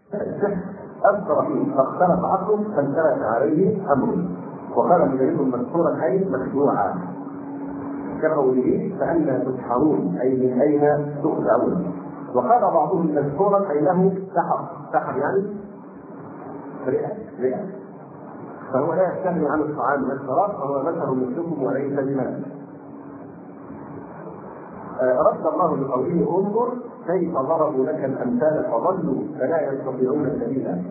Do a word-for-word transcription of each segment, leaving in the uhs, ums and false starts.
السحر أثر فيه فاختلف عقله فانتهت عليه أمره، وقال مجاهد مذكورا أي مخدوعا كقوله فأنى تسحرون أي من أين تخدعون. وقال بعضهم مذكورا أي له سحر، سحر يعني رئة رئة، فهو لا يستغني عن الطعام والشراب فهو بشر مثلكم وليس بملك. رد الله بقوله انظر كيف ضربوا لك الامثال فضلوا فلا يستطيعون سبيلا،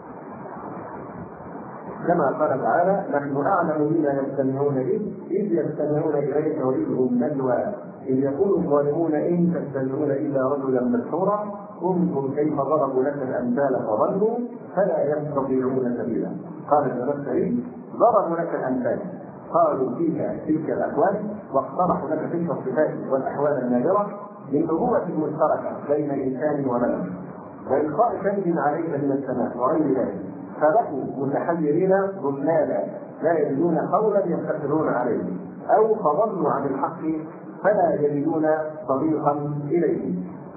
كما قال تعالى نحن اعلم بما يستمعون به اذ يستمعون اليك وإذ نجوى اذ يقول الظالمون ان تستمعون الا رجلا مسحورا انظر كيف ضربوا لك الامثال فضلوا فلا يستطيعون سبيلا. قال الزمخشري ضربوا لك الامثال، قالوا فيك تلك الاكوان واقترحوا لك تلك الصفات والاحوال النادره للنبوة المشتركة بين إنسان وملك وإلقاء كنز عليك من السماء وغير ذلك، فبقوا متحيرين ضلالا لا يجدون قولا يستقرون عليه، أو فضلوا عن الحق فلا يجدون طريقا إليه.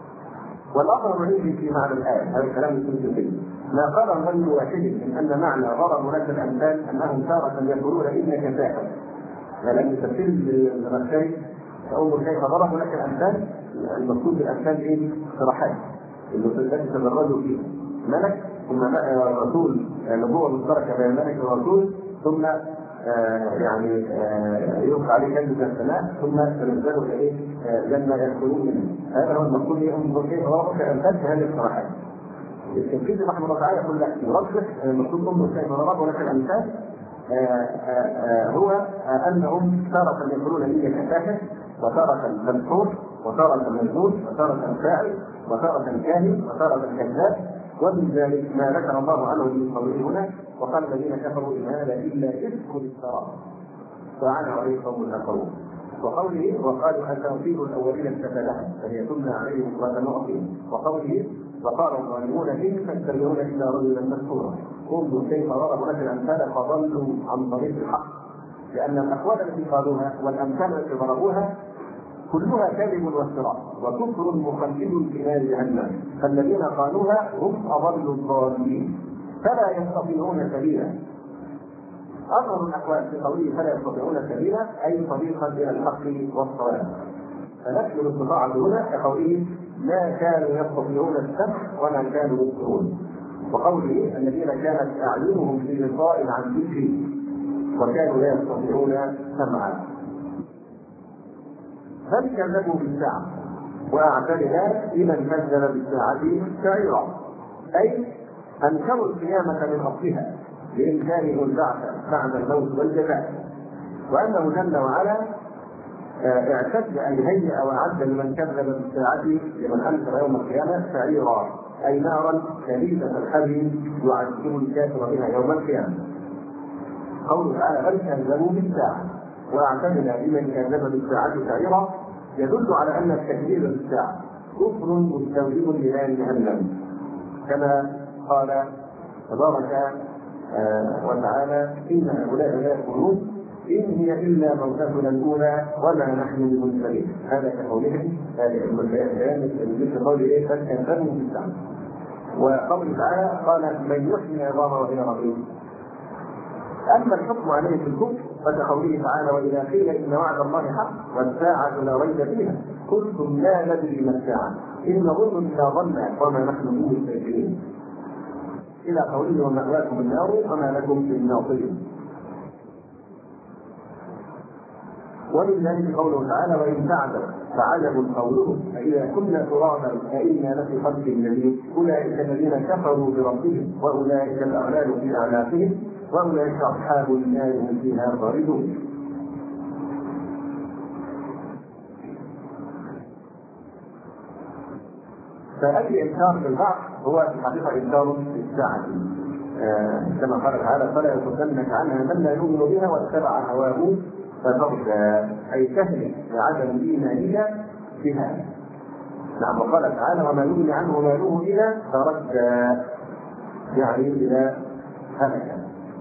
والأمر عندي في معنى الآية هذا الكلام يمكن به ما قال غير واحد من أن معنى ضربوا لك الأمثال أنهم تارة يقولون إنك ساحر، لأن تفسير الزمخشري أول كيف ضربوا لك الأمثال المقصود بالأمثال إيه؟ صراحات التي تدرجوا فيها ملك ثم رسول نبوة مشتركة بين الملك والرسول ثم آه يعني آه يوقع عليه كنز من السماء ثم تنزلوا إليه آه جنة يدخلون منه. هذا هو المقصود انظر كيف ضربوا لك الأمثال في هذه الصراحات. التنفيذ رحمه الله تعالى يقول لك يرجح المقصود انظر كيف ضربوا لك الأمثال آه آه آه هو آه أنهم تارة يقولون إنك ساحر وتارة مسحور وتارة مجنون وتارة فاعل وتارة كاهن وتارة كذاب، ومن ذلك ما ذكر الله عنه من قوله هنا وقال الذين كفروا إن هذا إلا إفك افتراه فعلى عليه قوم آخرون. وقوله وقالوا أساطير الأولين اكتتبها فهي تمنى عليهم وتنعطيهم. وقوله وقال الظالمون إن تتبعون إلا رجلا مسحورا انظر كيف ضربوا لك الأمثال فضلوا عن طريق الحق، لأن الأقوال التي قالوها والأمثال التي ضربوها كلها كذب وافتراء وكفر مخلد في نار جهنم، فالذين قالوها هم أضل الضالين فلا يستطيعون سبيلا. أظهر الأقوال في قوله فلا يستطيعون سبيلا أي طريقا إلى الحق والصواب، فنفي الاستطاعة هنا كقوله ما كانوا يستطيعون السمع وما كانوا يبصرون، وقوله الذين كانت أعينهم في غطاء عن ذكري وكانوا لا يستطيعون سمعا. بل كذبوا بالساعة وأعتدنا لمن كذب بالساعة سعيرا، أي أنكروا القيامة من أصلها لإمكانه البعث بعد الموت والجزاء، وأنه جل وعلا اعتد أن هيئ وأعد لمن كذب بالساعة لمن أنكر يوم القيامة سعيرا أي نارا شديدة الحر يعذب الكافر بها يوم القيامة. قوله تعالى بل كذبوا بالساعة واعتدنا لمن كذب بالساعة سعيرا يدل على أن التكذيب بالساعة كفر مستوجب لنار جهنم، كما قال تبارك وتعالى إن هؤلاء لا يقولون إن هي إلا موتتنا الأولى وما نحن بمنزلين. هذا كقولهم هذه البيان مثل قول إيه فكذبوا بالساعة. وقوله تعالى قال من يحيي العظام وهي رميم. أما الحكم عليه في الكفر فكقوله تعالى وإذا قيل إن وعد الله حق والساعة لا ريب فيها قلتم لا ندري ما الساعة إن نظن إلا ظنا وما نحن بمستيقنين إلى قوله ومأواكم النار وما لكم من ناصرين. ومن ذلك قوله تعالى وإن تعجب فعجب قولهم فإذا كنا ترابا فإنا لفي خلق جديد أولئك الذين كفروا بربهم وأولئك الأغلال في أعناقهم وأولئك أصحاب النار هم فيها خالدون. فأي إنكار في البعث هو في الحقيقة إنكار بالساعة آه كما قال تعالى فلا يصدنك عنها من لا يؤمن بها واتبع هواه فتردى أي تهلك لعدم إيمانها بها. نعم وقال تعالى وما يغني عنه ماله إذا تردى يعني إلى هلكة.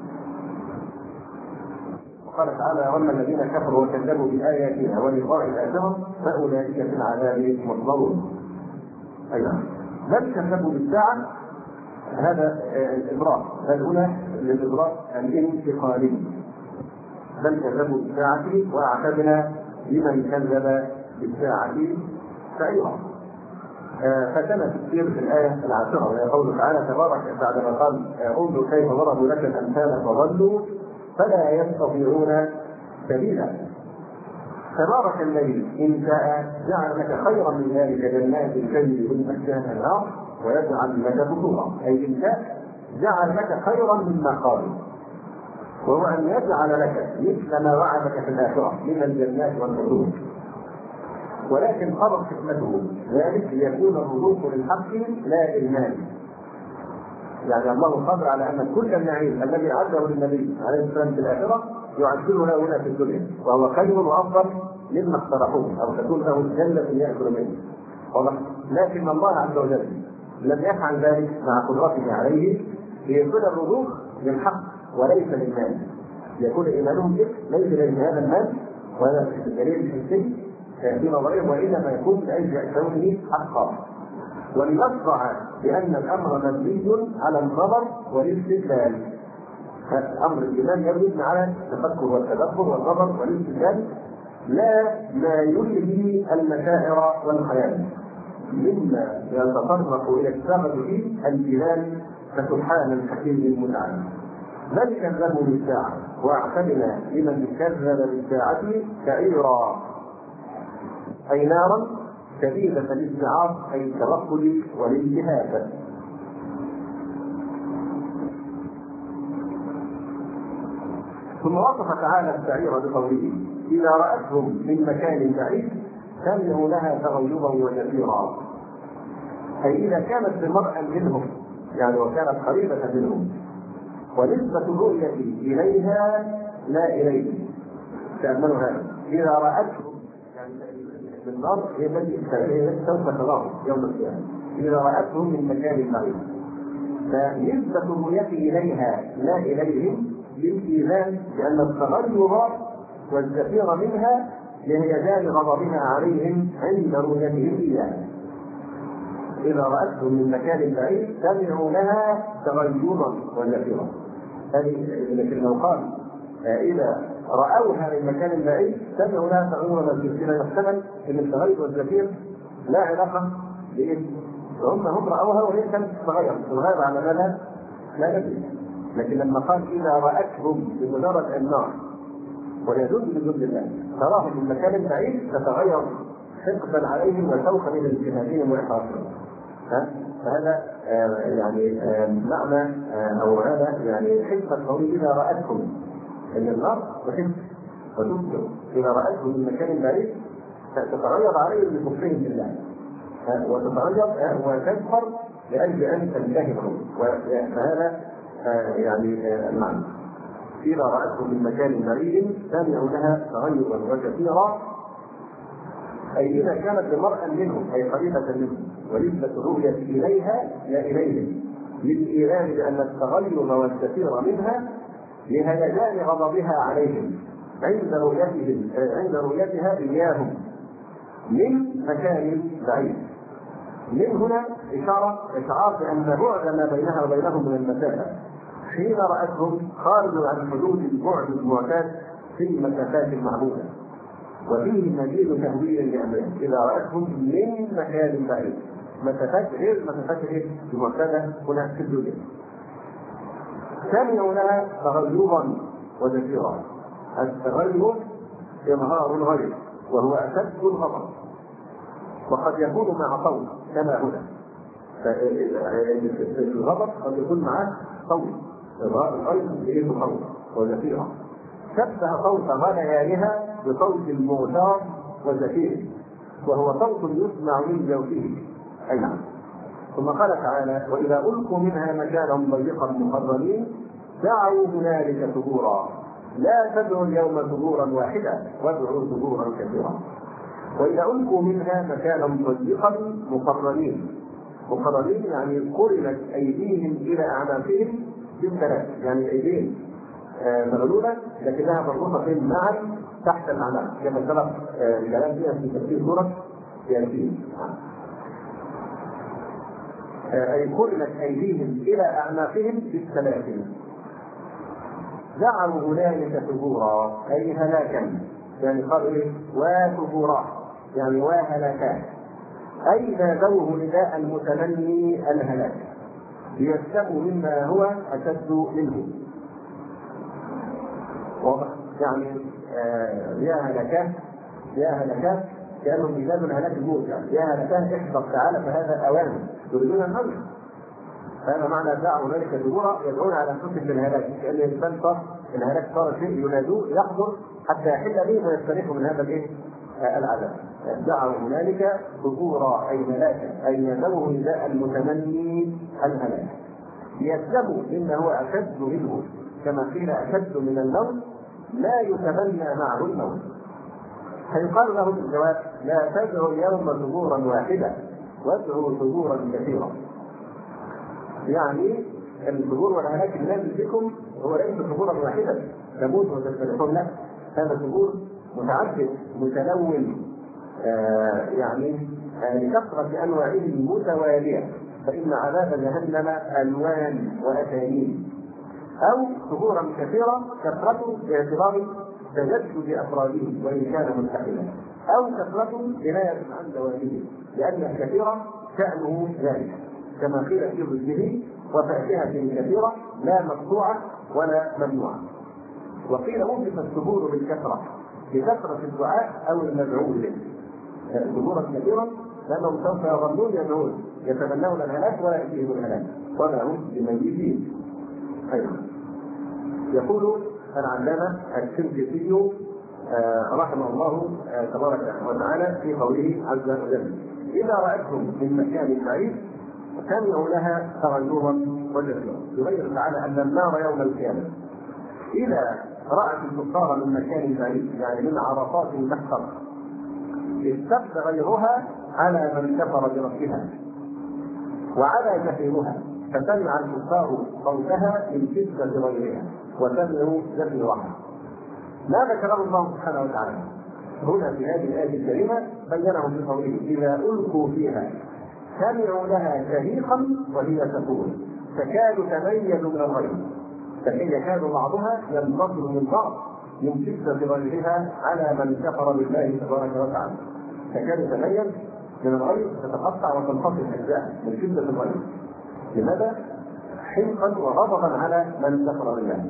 وقال تعالى وأما الذين كفروا وكذبوا بآياتنا ولقاء الآخرة فأولئك في العذاب محضرون. أيضا بل كذبوا بالساعة هذا الإبراء، بل هنا للإبراء الانتقالي، بل كذبوا بالساعة وأعتدنا لمن كذب بالساعة سعيرا. فكان تفسير في الآية العاشرة وهي قوله تعالى تبارك بعدما قال انظر كيف ضربوا لك الأمثال فضلوا فلا يستطيعون سبيلا. تبارك الذي إن شاء جعل لك خيرا من ذلك جنات تجري من تحتها الأنهار ويجعل لك قصورا، أي إن شاء جعل لك خيرا مما قالوا، وهو أن يجعل لك مثل ما وعدك في الآخرة من الجنات والقصور، ولكن قرر حكمته ذلك ليكون الرزوق للحق لا للمال. يعني الله قادر على أن كل النعيم الذي عده للنبي عليه السلام في الآخرة يعجله له هنا في الدنيا، وهو خير وأفضل مما اقترحوه أو تكون له الجنة يأكل منه. لكن الله عز وجل لم يفعل ذلك مع قدرته عليه ليكون الرزوق للحق وليس للمال، يكون إيمانهم به ليس لهذا المال وهذا الدليل الحسي في نظرهم، وإنما يكون لأجل كونه حقا، ولنصرع بأن الأمر مبني على النظر والاستدلال. أمر الإيمان يبني على التفكر والتدبر والنظر والاستدلال، لا ما يلهي المشاعر والخيال مما يتطرق إلى السبب فيه الجلال فسبحان الحكيم المتعال. بل كذبوا بالساعة واعتدنا لمن كذب بالساعة سعيرا، أي نارا شديدة الاستعار، أي التوكل والاجتهاد. ثم وصف تعالى السعير بقوله إذا رأتهم من مكان بعيد سمعوا لها تغيظا وزفيرا، أي إذا كانت بمرأى منهم يعني وكانت قريبة منهم، ونسبة الرؤية إليها لا إليه. تأملوا هذا، إذا رأتهم يعني بالنار هي التي سوف تراه يوم القيامة، إذا رأتهم من مكان بعيد، فنسبة الرؤية إليها لا إليهم للإيمان بأن التغير والزفير منها لهيجان غضبها عليهم عند رؤيتهم إياها. إذا رأتهم من مكان بعيد سمعوا لها تغيرا وزفيرا. لكن لو قال إذا رأوها من مكان بعيد سمعوا لها تغيرا وزفيرا يحتمل أن التغير والزفير لا علاقة بإيه؟ هم هم رأوها وهي كانت تتغير، تتغير على مالها لا ندري. لكن لما قال إذا رأتهم بمجرد النار ويجوز بجود الله تراهم من مكان بعيد تتغير حقدا عليهم وسوف من اجتهادهم وإحراجهم، فهذا آه يعني آه معنى آه أو هذا يعني حكمة قوله إذا رأتهم من النار وحكمة وتبصر إذا رأتهم من مكان بعيد تتغير عليهم بكفرهم بالله وتتغير وتكفر لأجل أن تنتههم، فهذا آه يعني آه المعنى. إذا رأتهم من مكان بعيد سمعوا لها تغيرا وكثيرا، أي إذا كانت بمرأى منهم أي قريبة منهم ونسبة الرؤية إليها لا إليهم للإيمان بأن التغير والكثير منها لهيجان غضبها عليهم عند رؤيتهم عند رؤيتها إياهم من مكان بعيد. من هنا إشارة إشعار بأن بعد ما بينها وبينهم من المسافة حين رأتهم خارج عن حدود البعد المعتاد في المسافات المعمولة، وفيه مزيد تهويل لأمرهم إذا رأتهم من مكان بعيد، مسافات غير المسافات المعتادة هنا في الدنيا. سمعوا لها تغيرا وزفيرا. التغير إظهار الغير وهو أشد الغضب، وقد يكون مع صوت كما هنا. في الغضب قد يكون معه صوت، إظهار الغير إليه صوت وزفيرا. شبه صوت غليانها بصوت المغتار وزفير، وهو صوت يسمع من جوفه. أي نعم. ثم قال تعالى وإذا ألقوا منها مكانا ضيقا مقرنين دعوا هنالك ثبورا لا تدعوا اليوم ثبورا واحدا وادعوا ثبورا كثيرا. وإذا ألقوا منها مكانا ضيقا مقرنين، مقرنين يعني قرنت أيديهم إلى أعناقهم بالثلاث، يعني أيديهم مغلولة لكنها مربوطة معا تحت الأعناق كما سبق الكلام فيها في تفسير سورة ياسين. أي قرنت أيديهم إلى أعناقهم بالسلاسل. دعوا هنالك ثبورا أي هلاكا، يعني قالوا إيه؟ وثبورا يعني وهلاكا، أي نادوه نداء المتمني الهلاك ليسلموا مما هو أشد منه. واضح؟ يعني آه يا هلكاه يا هلكاه كانهم ينادوا الهلاك الموت، يعني يا هلكاه احذر تعالى فهذا اوان يريدون الموت. هذا معنى دعوا ذلك ثبورا، يدعون على انفسهم بالهلاك، كان الانسان صار الهلاك صار شيء ينادوه يحضر حتى يحل به ويستريح من هذا الايه؟ آه العذاب. دعوا هنالك ثبورا اي هلاكا، اي نادوه نداء المتمني الهلاك ليسلموا مما هو اشد منه، كما قيل اشد من الموت لا يتمنى معه الموت. فيقال له بالجواب لا تدعوا اليوم ثبورا واحدا وادعوا ثبورا كثيرا. يعني الثبور والهلاك الذي بكم هو ليس ثبورا واحدا تموت وتستريحون، لا، هذا ثبور متعدد متلون، آه يعني لكثرة أنواعه المتوالية، فإن عذاب جهنم ألوان وأسانيد. أو ثبورا كثيرا كثرة باعتبار تجدد أفراده وإن كان مستحيلا، أو كثرة كناية عن دوامه لأن الكثير شأنه ذلك، كما قيل في ضده وفاكهة كثيرة لا مقطوعة ولا ممنوعة. وقيل وصف الثبور بالكثرة بكثرة الدعاء أو المدعو له، ثبورا كثيرا لأنهم سوف يظلون يدعون يتمنون الهلاك ولا يأتيهم الهلاك ولا هم بميتين. أيضا يقول العلامة الشنقيطي رحمه الله تبارك وتعالى في قوله عز وجل إذا رأتهم من مكان بعيد سمعوا لها تغيرا وجزيرا. يبين تعالى أن النار يوم القيامة إذا رأت الكفار من مكان بعيد يعني من عرفات المحشر اشتد غيرها على من كفر بربها وعلى زفيرها، فسمع الكفار صوتها من شدة غيرها وسمعوا زفيرها. ما ذكره الله سبحانه وتعالى هنا في هذه الآية الكريمة بينه بقوله إذا ألقوا فيها سمعوا لها شهيقا وهي تقول تكاد تميز من الغيظ، فحين يكاد بعضها ينفصل من بعض من شدة غيرها على من كفر بالله تبارك وتعالى، تكاد تميز من الغيظ تتقطع وتنفصل أجزاء من شدة الغيظ. لماذا؟ حمقا وغضبا على من كفر بالله.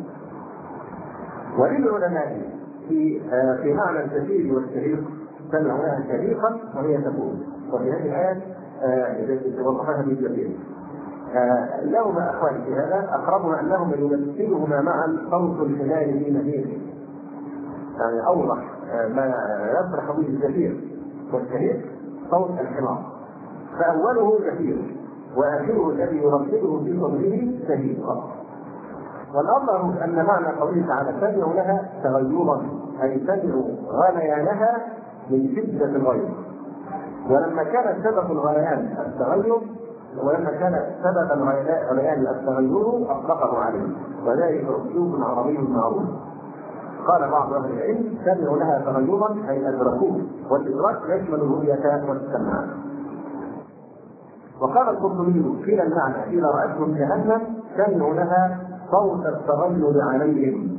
وللعلماء في آه في معنى الشهيق والشهيق سمعوا لها شهيقا وهي تقول، وفي هذه الآية إذا وضحها ابن كثير لهما أخوان في هذا، أقربها أنهما يمثلهما معا صوت الحمار في نهيره، يعني أوضح ما يفرح به الزفير والشهيق صوت الحمار، فأوله زفير وآخره الذي يردده في صدره شهيق. والأظهر أن معنى قوله تعالى سمعوا لها تغيرا أي سمعوا غليانها من شدة الغيظ، ولما كان سبب الغليان التغير ولما كان سبب الغليان التغير أطلقه عليه، وذلك أسلوب عربي معروف. قال بعض أهل العلم سمعوا لها تغيرا أي أدركوه، والإدراك يشمل الرؤية والسمع. وقال القرطبي قيل المعنى إذا رأتهم جهنم سمعوا لها صوت التغير عليهم.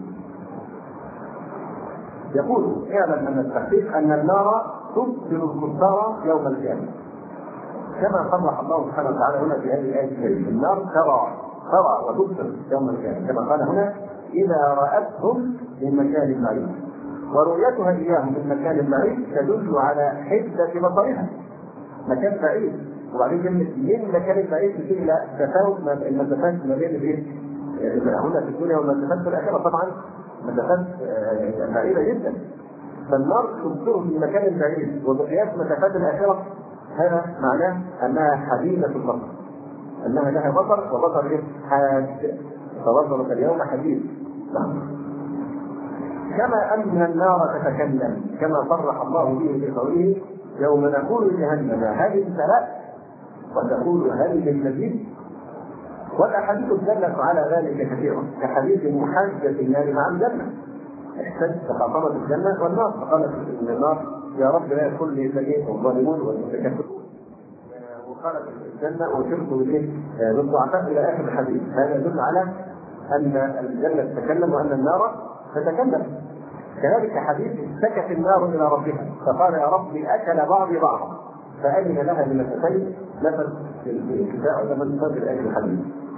يقول اعلم أن التحقيق أن النار تبصر الكفار يوم القيامة، كما صرح الله سبحانه وتعالى هنا في هذه الآية الكريمة النار ترى ترى وتبصر يوم القيامة، كما قال هنا إذا رأتهم من مكان بعيد، ورؤيتها إياهم من مكان بعيد تدل على حدة بصرها، مكان بعيد، وبعدين كلمة من مكان بعيد تشير إلى تفاوت المسافات ما بين الايه؟ هنا في الدنيا والمسافات في الآخرة طبعا مسافات بعيدة جدا. فالنار تبصر في مكان بعيد وبقياس مسافات الآخرة، هذا معناه أنها حديدة البصر، أنها لها بصر وبصر إيه؟ حاد، فبصرك اليوم حديد. نعم. كما أن النار تتكلم كما صرح الله به في قوله يوم نقول لجهنم هل امتلأت وتقول هل من مزيد. والأحاديث دلت على ذلك كثيرا كحديث محاجة النار مع الجنة، احتج تخاطبت الجنة والنار فقالت النار يا رب لا يدخل لي سيئ الظالمون والمتكبرون. قالت الجنه وشرت بالايه؟ بالضعفاء الى اخر الحديث. هذا يدل على ان الجنه تتكلم وان النار تتكلم. كذلك حديث اشتكت النار الى ربها فقال يا ربي اكل بعضي بعضا فاذن لها بنفسين نفس الكفاء ونفس صدر اخر الحديث.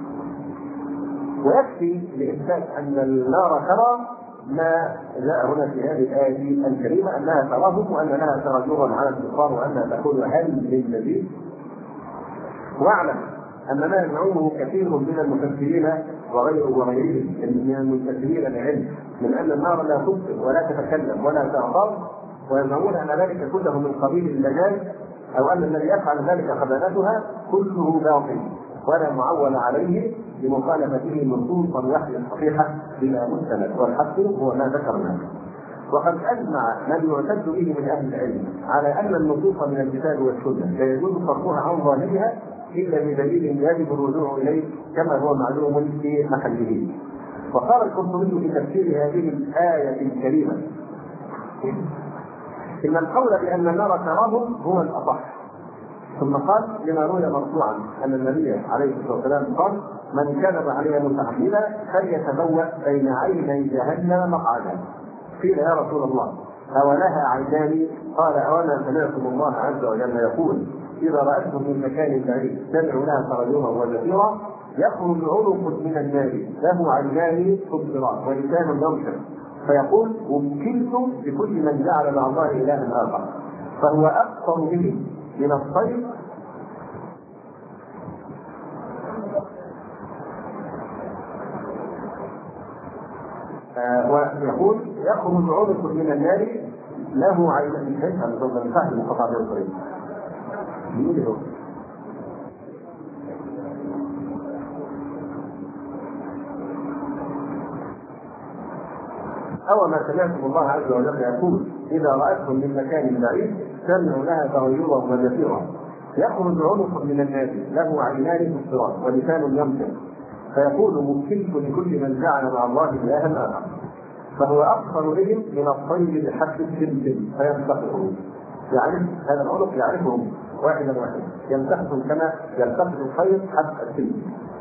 ويكفي لاثبات ان النار ترى ما جاء هنا في هذه الايه الكريمه انها تراهم وان لها ترجرا على الكفار وانها تقول هل من مزيد. واعلم ان ما يزعمه كثير من المفسرين وغير وغيرهم من المفسرين العلم من ان النار لا تبصر ولا تتكلم ولا تعطر ويزعمون ان ذلك كله من قبيل المجاز او ان الذي يفعل ذلك خبالتها كله باطل ولا معول عليه بمخالفته نصوص الوحي الصحيحه بلا مستند. والحق هو ما ذكرناه. وقد اجمع من يعتد به من اهل العلم على ان النصوص من الكتاب والسنه لا يجوز صرفها عن ظاهرها الا بدليل يجب الرجوع اليه كما هو معلوم في محله. وقال القرطبي في تفسير هذه الايه الكريمه ان القول بان النار تراهم هو الاصح. ثم قال لما روي مرفوعا ان النبي عليه الصلاه والسلام قال من كذب علي متعمدا فليتبوأ بين عيني جهنم مقعدا. قيل يا رسول الله اولها عينان؟ قال اولا سمعتم الله عز وجل يقول اذا راتهم من مكان بعيد سمعوا لها ترجما وزفيرا يخرج عنق من النار له عينان تبصران ولسان ينشر فيقول وكلت بكل من جعل مع الله الها اخر فهو اكثر به من الصيد آه ويقول يخرج عنق من النار له عينان. مش هيفهم من فهم المقطع ده الطريق يقول أو ما سمعتم الله عز وجل يقول إذا رأتهم من مكان بعيد سمعوا لها تغيرا وزفيرا يخرج عنق من النار له عينان تبصران ولسان ينطق فيقول وكلت لكل من جعل مع الله إلها آخر فهو أكثر بهم من الطير بحد السلسل فينتقصه. يعرف هذا العنق يعرفهم واحدا واحدا ينتقص كما ينتقص الطير حد السلسل.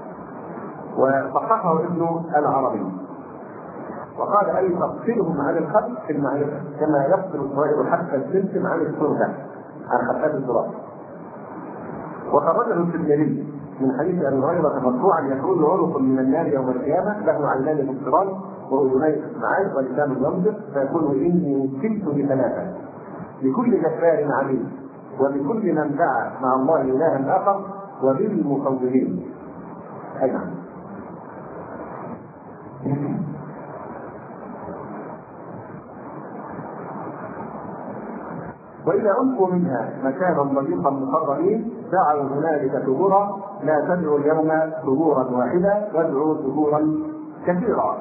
وصححه ابن العربي وقال أي تفصلهم عن الخلق في المعرفة كما يفصل الطائر حتى السلسل عن السرعة عن خفات التراب. وخرجه الترمذي من حديث أبي هريرة مرفوعا يخرج عنق من النار يوم القيامة له عينان مبصران وأذنين تسمعان ولسان ينطق فيقول إني وكلت بثلاثة لكل جبار عنيد وبكل من دعا مع الله إلها آخر وبالمفوضين. أي نعم. وإذا ألقوا منها مكانا ضيقا مقربين دعوا هنالك ثبورا لا تدعوا اليوم ثبورا واحدا وادعوا ثبورا كثيرا.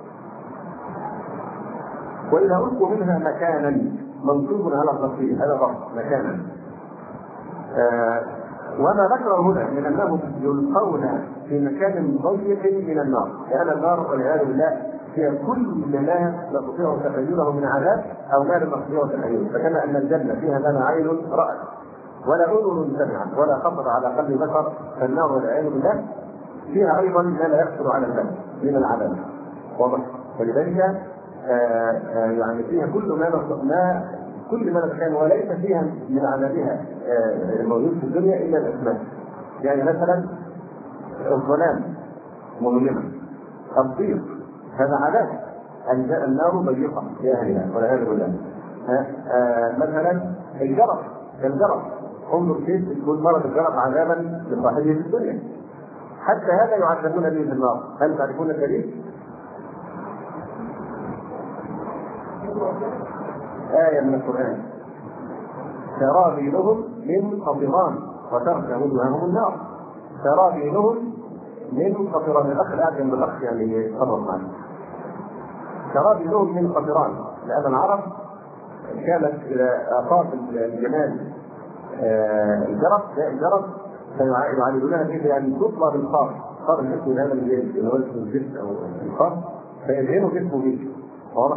وإذا ألقوا منها مكانا منصوب على التفصيل هذا ضبط مكانا آه وما ذكره هنا من أنهم يلقون في مكان ضيق من النار لأن النار والعياذ بالله هي كل ما نستطيع تخيله من عذاب او ما لا نستطيع تخيله. فكما ان الجنه فيها ما لا عين رأت ولا اذن سمعت ولا خطر على قلب بشر فالنار والعياذ بالله فيها ايضا ما لا يخطر على البال من العذاب واضح. ولذلك آآ آآ يعني فيها كل ما ما كل ما نتخيل وليس فيها من عذابها الموجود في الدنيا الا الاسماء. يعني مثلا الظلام مظلمه الضيق هذا عذاب النار ضيقه لاهلها والعياذ بالله. مثلا الجرس الجرس انظر كيف يكون مرض الجرس عذابا لصاحبه في الدنيا حتى هذا يعذبون به في النار. هل تعرفون الدليل؟ آية من القرآن سرابيلهم من قطران وترجع وجوههم النار. سرابيلهم من قطران. الأخ الآن بالأخ يعني يتصرف معنا. سرابيلهم من قطران لأن العرب كانت إذا أصاب الجمال الجرس الجرس فيعالجونها كيف يعني تطلى بالقار قار الجسم هذا اللي هو الجسم أو القار فيدهنوا جسمه به واضح.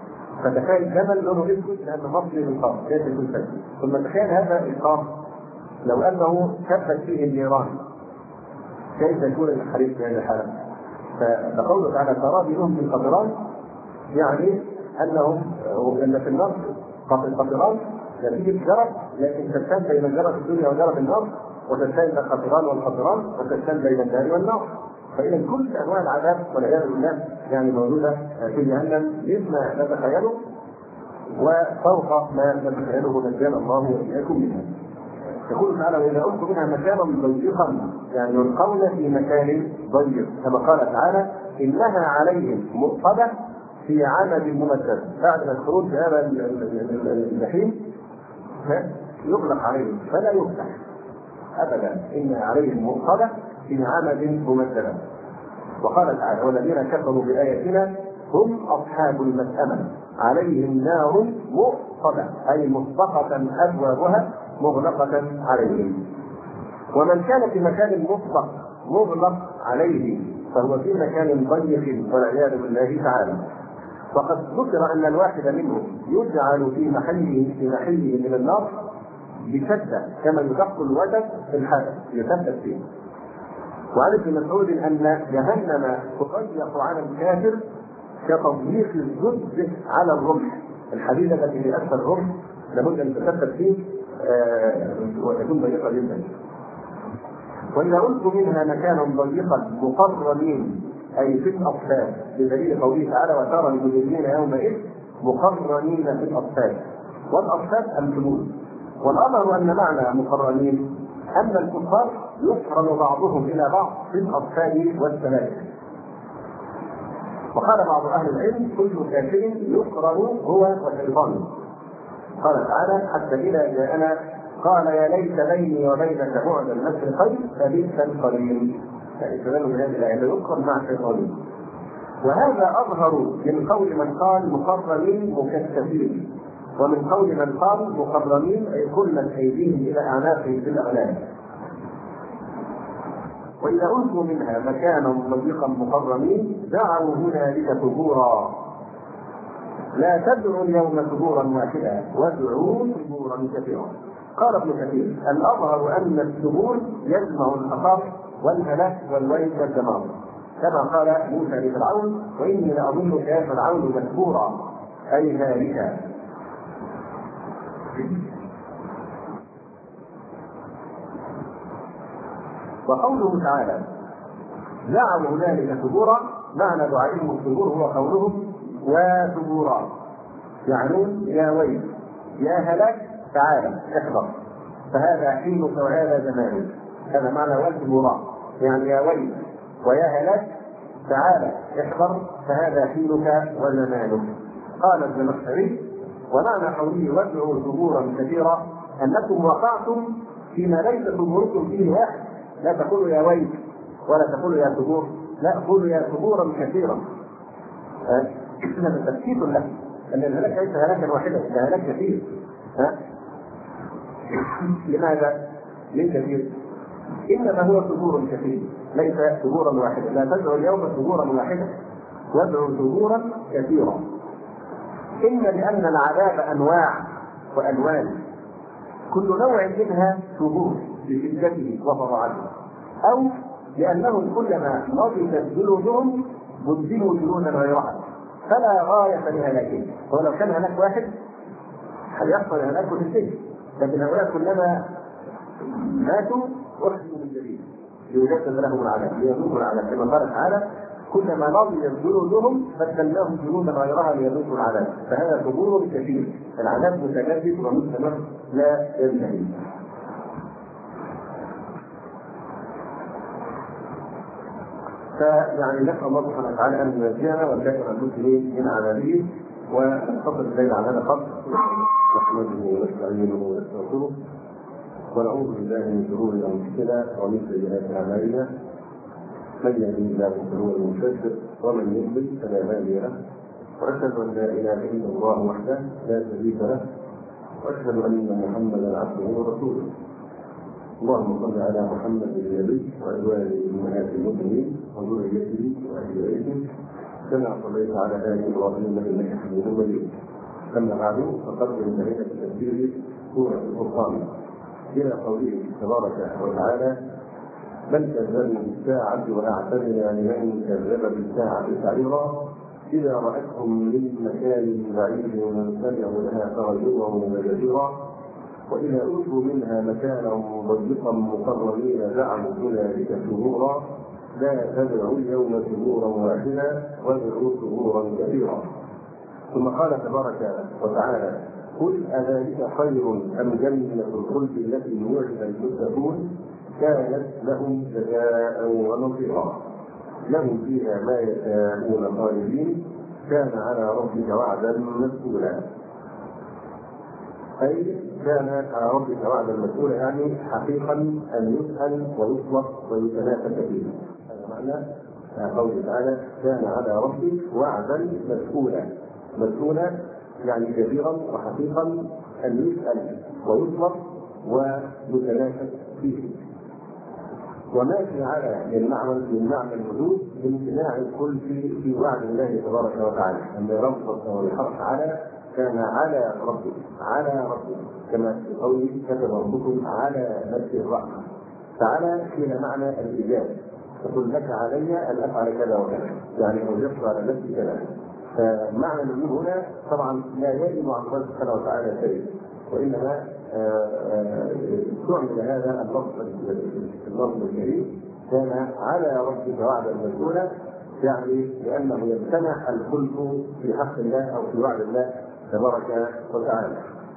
فتخيل جمل لونه اسود لأنه مصري بالقار ليس يكون سجن. ثم تخيل هذا القار لو أنه كفت فيه النيران كيف يكون الحريق في هذه الحالة؟ فقوله تعالى سرابيلهم من قطران، يعني أنهم أن في النار قطران نتيجة جرد، لكن تشتان بين جرد الدنيا وجرد النار، وتشتان بين القطران والقطران، وتشتان بين النار والنار. فإذا كل أنواع العذاب والعياذ بالله يعني موجودة في جهنم مما نتخيله وفوق ما نتخيله نجانا الله وإياكم منها. يقول تعالى وإذا ألقوا منها مكانا ضيقا، يعني يلقون في مكان ضيق، كما قال تعالى إنها عليهم مؤصدة في عمد ممدد. بعد الخروج في هذا الجحيم يغلق عليهم فلا يفتح أبدا، إنها عليهم مؤصدة في عمد ممدد. وقال تعالى والذين كفروا بآياتنا هم أصحاب المشأمة عليهم نار مؤصدة، أي مسبقة أبوابها مغلقة عليهم. ومن كان في مكان مسبق مغلق عليه فهو في مكان ضيق والعياذ بالله تعالى. وقد ذكر أن الواحد منهم يجعل في محله في محله من النار بشدة كما يدق الوتد في الحدث يثبت فيه. وعن ابن مسعود أن جهنم تضيق على الكافر كتضييق الزبد على الرمح، الحديد التي في أسفل الرمح لابد أن تثبت فيه وتكون ضيقة جدا. وإذا ألقوا منها مكانا ضيقا مقرنين أي في الأصفاد، بدليل قوله تعالى وترى المجرمين يومئذ مقرنين في الأصفاد، والأصفاد الجنود. والأمر أن معنى مقرنين أن الكفار يقرن بعضهم إلى بعض في الأصفاد والسلاسل. وقال بعض أهل العلم كل كافر يقرن هو وشيطانه. قال تعالى حتى إذا جاءنا قال يا ليت بيني وبينك بعد المشرقين فبئس القرين. فإستدلوا من هذه الآية يقرن مع شيطانه. وهذا أظهر من قول من قال مقرنين مكثفين، ومن قول من قال مقرنين أي كلت أيديهم إلى أعناقهم بالأغلال. وإذا ألقوا منها مكانا ضيقا مقرنين دعوا هنالك ثبورا لا تدعوا اليوم ثبورا واحدا وادعوا ثبورا كثيرا. قال ابن كثير الأظهر أن الثبور يجمع الخطاب والهلاك والويل والدمار، كما قال موسى لفرعون وإني لأظنك يا فرعون مثبورا أي هالكا. وقوله تعالى دعوا هنالك ثبورا، معنى دعائهم الثبور هو قولهم وثبورا، يعنون يا ويل يا هلاك تعالى احذر، فهذا حينك وهذا زمانك. هذا معنى وثبورا، يعني يا ويل ويا هلاك تعالى احذر فهذا حينك وزمانك. قال ابن مسعود ومعنى قوله وادعوا ثبورا كثيرا انكم وقعتم فيما ليس ثبوركم فيه واحد، لا تقولوا يا ويل ولا تقولوا يا ثبور، لا قولوا يا ثبورا كثيرا. هذا تفكيك له ان الهلاك ليس هلاكا واحدا، ده هلاك كثير. ها؟ لماذا؟ ليه كثير؟ انما هو ثبور كثير ليس ثبورا واحدا. لا تدعوا اليوم ثبورا واحدا وادعوا ثبورا كثيرا. إن لأن العذاب أنواع وألوان، كل نوع منها ثبور بشدته وفظاعته، أو لأنهم كلما نضجت جلودهم بدلوا جلودا غيرها فلا غاية لهلاكهم. ولو كان هلاك واحد هيحصل هلاك في السجن، لكن هؤلاء كلما ماتوا أحسنوا من جديد ليجدد لهم العذاب ليذوقوا العذاب، كما قال تعالى كلما نضجت جلودهم بدلناهم جلودا غيرها ليذوقوا العذاب. فهذا ثبور كثير، العذاب متجدد ومستمر لا ينتهي. فيعني نسأل الله سبحانه وتعالى أن ينجينا ويجعل المسلمين من عذابه. ونفضل الليل على هذا القدر نحمده ونستعينه ونستغفره ونعوذ بالله من شرور أنفسنا ومن سيئات أعمالنا، من يهده الله فهو المهتد ومن يضلل فلا هادي له، واشهد ان لا اله الا الله وحده لا شريك له، واشهد ان محمدا عبده ورسوله. اللهم صل على محمد النبي وازواجه امهات المؤمنين وذريته واهل بيته كما صليت على ال ابراهيم انك حميد مجيد. اما بعد فقد انتهينا بتفسير سوره الفرقان. إلى قوله تبارك وتعالى: بل كذبوا بالساعة وأعتدنا لمن كذب بالساعة سعيرا إذا رأتهم من مكان بعيد سمعوا لها تغيرا وزجرا وإذا ألقوا منها مكانا ضيقا مقرنين دعوا أولئك ثبورا لا تدعوا اليوم ثبورا واحدا وادعوا ثبورا كثيرا. ثم قال تبارك وتعالى: قل أذلك خير أم جنة الخلد التي وعد المتقون كانت لهم جزاء ومصيرا لهم فيها ما يشاءون خالدين كان على ربك وعدا مسؤولا. أي كان على ربك وعدا مسؤولا، يعني حقيقا أن يسأل ويطلق ويتنافس فيه. هذا معنى قوله تعالى: كان على ربك وعدا مسؤولا. مسؤولا يعني كبيرا وحقيقا أن يسأل ويطلق ويتنافس فيه. وماشي على المعنى من معنى الوجود بامتناع الكل في في وعد الله تبارك وتعالى، ان ربط والحرف على كان على ربك على ربك كما في قوله: كتب ربكم على نفسه الرحمه. تعالى الى معنى الايجاب، تقول لك علي ان افعل كذا وكذا، يعني اوجبت على نفسي كذا. فمعنى الوجود هنا طبعا لا يجب عن الله سبحانه وتعالى شيء، وانما استعمل هذا اللفظ اللفظ الكريم كان على ربك وعدا مسؤولا، يعني لانه يمتنع الخلف في حق الله او في وعد الله تبارك وتعالى.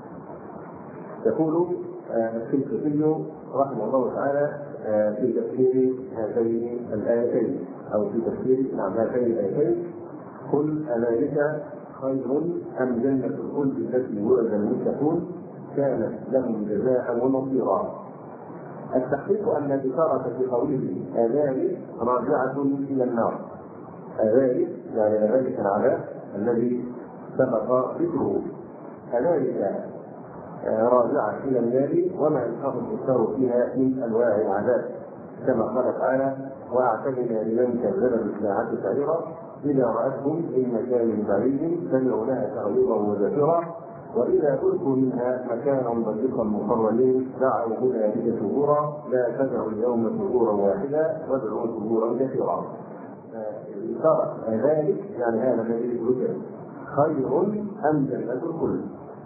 يقول الشنقيطي رحمه الله تعالى في تفسير هاتين الايتين او في تفسير نعم هاتين الايتين: قل أذلك خير أم جنة الخلد التي وعد المتقون كانت لهم جزاء ومصيرا. التحقيق أن الإشارة في قوله أذلك راجعة إلى النار. أذلك يعني ذلك العذاب الذي سبق ذكره، أذلك راجعة إلى النار وما يلحق الكفار فيها من أنواع العذاب، كما قال تعالى: وأعتدنا لمن كذب بالساعة سعيرا إذا رأتهم من مكان بعيد سمعوا لها تغيرا وزفرا وإذا ألقوا منها مكانا ضيقا مقرنين دعوا أولئك ثبورا لا تدعوا اليوم ثبورا واحدا وادعوا ثبورا كثيرا. الإشارة ذلك يعني هذا الذي ذكر خير أم جنة الخلد.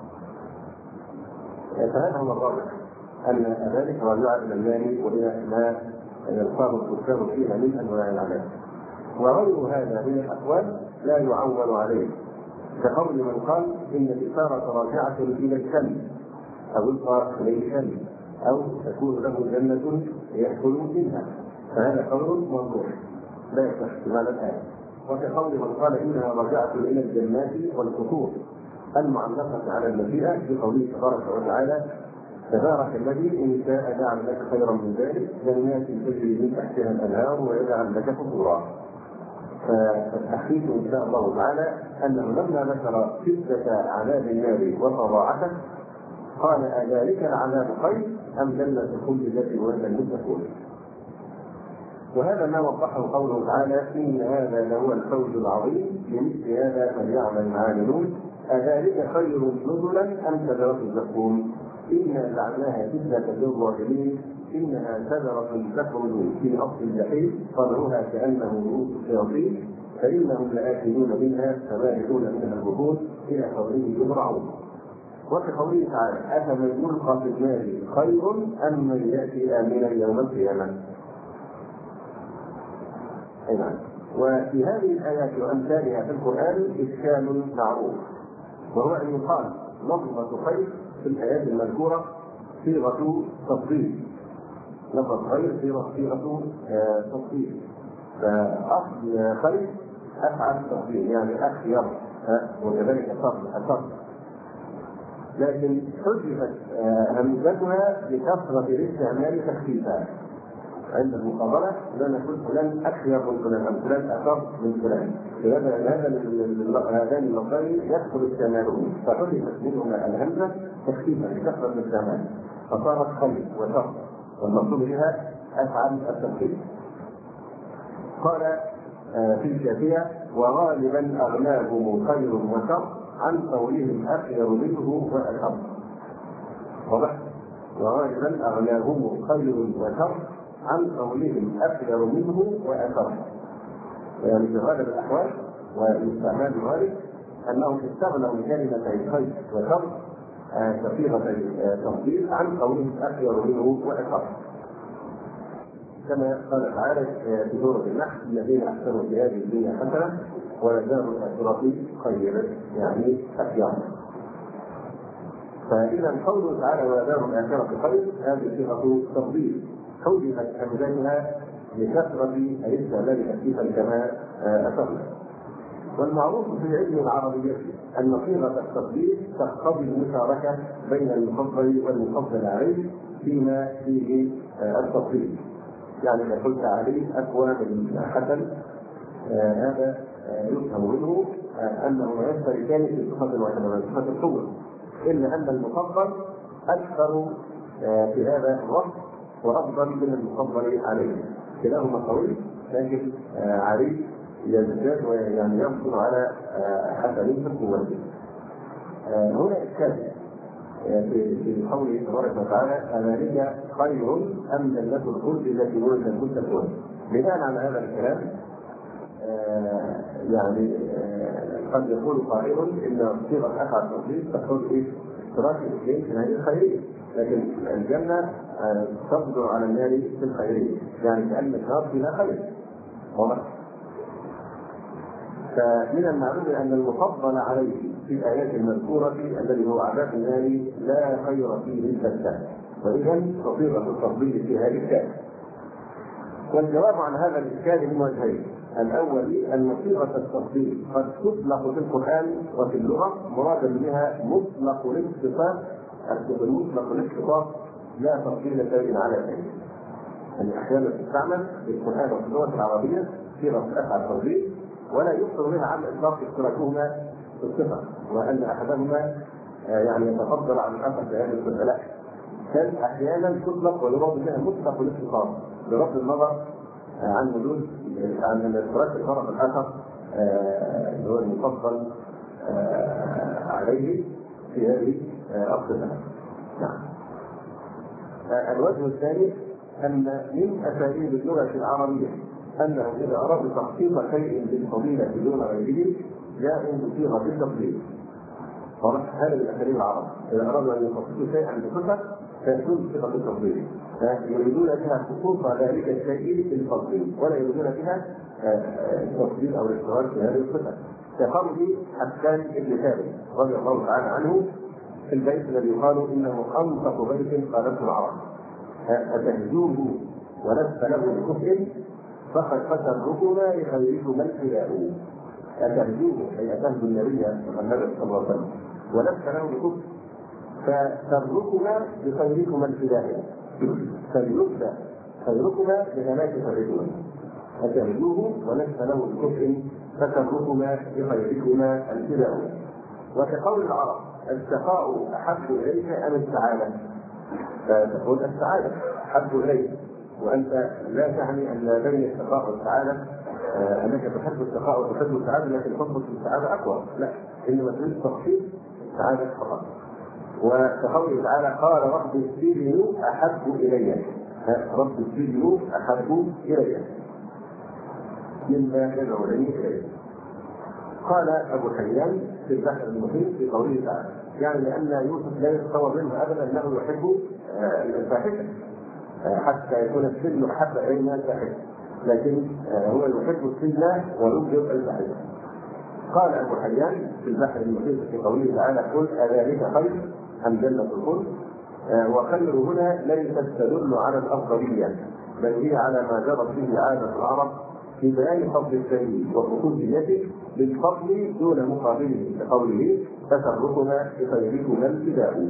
فهذا هو الرابع، أن ذلك راجع إلى النار وإلى ما يلقاه الكفار فيها من أنواع العذاب. وغير هذا من الأقوال لا يعول عليه، كقول من قال إن الإشارة راجعة إلى الكلب أو يلقى إليه كلب أو تكون له جنة يأكل منها، فهذا قول منظور لا يصح بمعنى الآية. وكقول من قال إنها راجعة إلى الجنات والقصور المعلقة على المشيئة في قوله تبارك وتعالى: تبارك الذي إن شاء جعل لك خيرا من ذلك جنات تجري من تحتها الأنهار ويجعل لك قصورا. فالتحقيق إن شاء الله تعالى أنه لما ذكر شدة عذاب النار وفظاعته قال: أذلك العذاب خير أم جنة الخلد التي وعد المتقون؟ وهذا ما وضحه قوله تعالى: إن هذا لهو الفوز العظيم بمثل هذا فليعمل العاملون أذلك خير نزلا أم شجرة الزقوم إنا جعلناها فتنة للظالمين إنها شجرة تخرج في أصل الجحيم طلعها كأنه رؤوس الشياطين فإنهم لآكلون منها فمالئون منها البطون إلى قوله يزرعون. وفي قوله تعالى: أفمن يلقى في النار خير أم من يأتي آمنا يوم القيامة؟ أيضا وفي هذه الآيات وأمثالها في القرآن إشكال معروف، وهو أن يقال لفظة خير في الآيات المذكورة صيغة تفضيل، لفظ خير صيغة تفضيل، فأصل خير أفعل تفضيل يعني أخير وكذلك الصرف، لكن حذفت همزتها لكثرة الاستعمال تخفيفا عند المقابلة، لأن نقول فلان أخير من فلان أو فلان أخر من فلان، لهذا هذان اللفظين يدخل استعماله فحذفت منهما الهمزة تخفيفا لكثرة الاستعمال فصارت خير وشر، والمقصود بها أفعل التخفيف. قال في الشافعية: وغالبا أغلبهم خير وشر عن قولهم أخير منه وأشر. واضح؟ وغالبا أغناهم خير وشر عن قولهم أخير منه وأثر. يعني في غالب الأحوال والاستعمال الوارد أنهم استغنوا من كلمة خير وشر كصيغة تفضيل عن قولهم أخير منه وأثر، كما قال تعالى في سورة النحل: الذين أحسنوا في هذه الدنيا حسنة ولدار الآخرة خير، يعني أخير. فإذا قوله تعالى ولدار الآخرة خير هذه صيغة تفضيل حذفت همزتها لكثرة الاستعمال تكليفا كما أشرنا. والمعروف في العلم العربي أن صيغة التفضيل تقتضي المشاركة بين المفضل والمفضل عليه فيما فيه التفضيل. يعني إذا قلت عليه أقوى من حسن هذا يفهم منه أنه يشتركان في صفة واحدة من صفة القوة، إلا أن المفضل أكثر في هذا الوصف وأفضل من المفضل عليه. كلاهما قوي لكن علي يزداد ويعني يحصل على حسنين في قوته. هنا إشكال في قوله تبارك وتعالى: أذلك خير أم جنة الخلد التي وعد المتقون. بناء على هذا الكلام آه يعني آه قد يقول قائل ان صيغه افعل التفضيل تقتضي ايه؟ اشتراك الاثنين في هذه الخيريه، لكن الجنه آه تصدر على النار في الخيريه، يعني كان النار فيها خير. واضح؟ فمن المعلوم ان المفضل عليه في الايات المذكوره الذي هو عذاب النار لا خير فيه البتة، واذا فصيغه التفضيل في هذه الكلمه. والجواب عن هذا الإشكال من وجهين: الأول أن صيغة التفضيل قد تطلق في القرآن وفي اللغة مرادا بها مطلق الاختصاص، المطلق الاختصاص لا تفضيل شيء على شيء. يعني أحيانا تستعمل في القرآن وفي اللغة العربية صيغة أفعل التفضيل ولا يقصد بها عن إطلاق اشتراكهما في الصفة، وأن أحدهما يعني يتفضل عن الآخر في هذه الصفة. لا، بل أحيانا تطلق ويراد بها مطلق الاختصاص بغض النظر عن وجود عن الاشتراك الطرف الاخر اللي هو المفضل عليه في هذه الصفه. نعم. الوجه الثاني ان من اساليب اللغه العربيه انه اذا ارادوا تخصيص شيء بالفضيله دون غيره جاءوا بصيغه التفضيل. هذا من اساليب العرب، اذا ارادوا ان يخصصوا شيئا بصفه فيكون صفه التفضيل، يريدون بها خصوص ذلك الشيء بالتفضيل ولا يريدون بها التفضيل او الاشتراك في هذه الصفه. كقول حسان بن ثابت رضي الله تعالى عنه في البيت الذي يقال انه انصف بيت قالته العرب: اتهجوه ولست له بكفء فقد فتركنا لخيركما الفداء. اتهجوه اي اتهجو النبي محمد صلى الله عليه وسلم ولست له بكفء فتركنا لخيركما الفداء، فليبدا خيركما بهلاك خيركما. فتهجوه ولست له بكفء فتركما لخيركما الفداء. وكقول العرب: الشقاء احب اليك ام السعاده؟ فتقول السعاده احب اليك، وانت لا تعني ان بين الشقاء والسعاده آه انك تحب الشقاء وتحب السعاده لكن حبك للسعاده اقوى، لا، انما تريد تخصيص السعاده فقط. وكقوله تعالى: قال رب السجن احب الي، رب السجن احب الي مما يدعونني اليه. قال ابو حيان في البحر المحيط في قوله تعالى: يعني لان يوسف لا يتصور منه ابدا انه يحب الفاحشه حتى يكون السجن احب اليه من الفاحشه، لكن هو يحب السجن ويبغض الفاحشه. قال ابو حيان في البحر المحيط في قوله تعالى: قل اذلك خير ام جنه الخلد؟ وخير هنا ليست تدل على الافضليه، بل هي على ما جرت به عاده العرب في بيان فضل الشيء وخصوصيته بالفضل دون مقابله، كقوله: تتركنا بخيركما الفداء.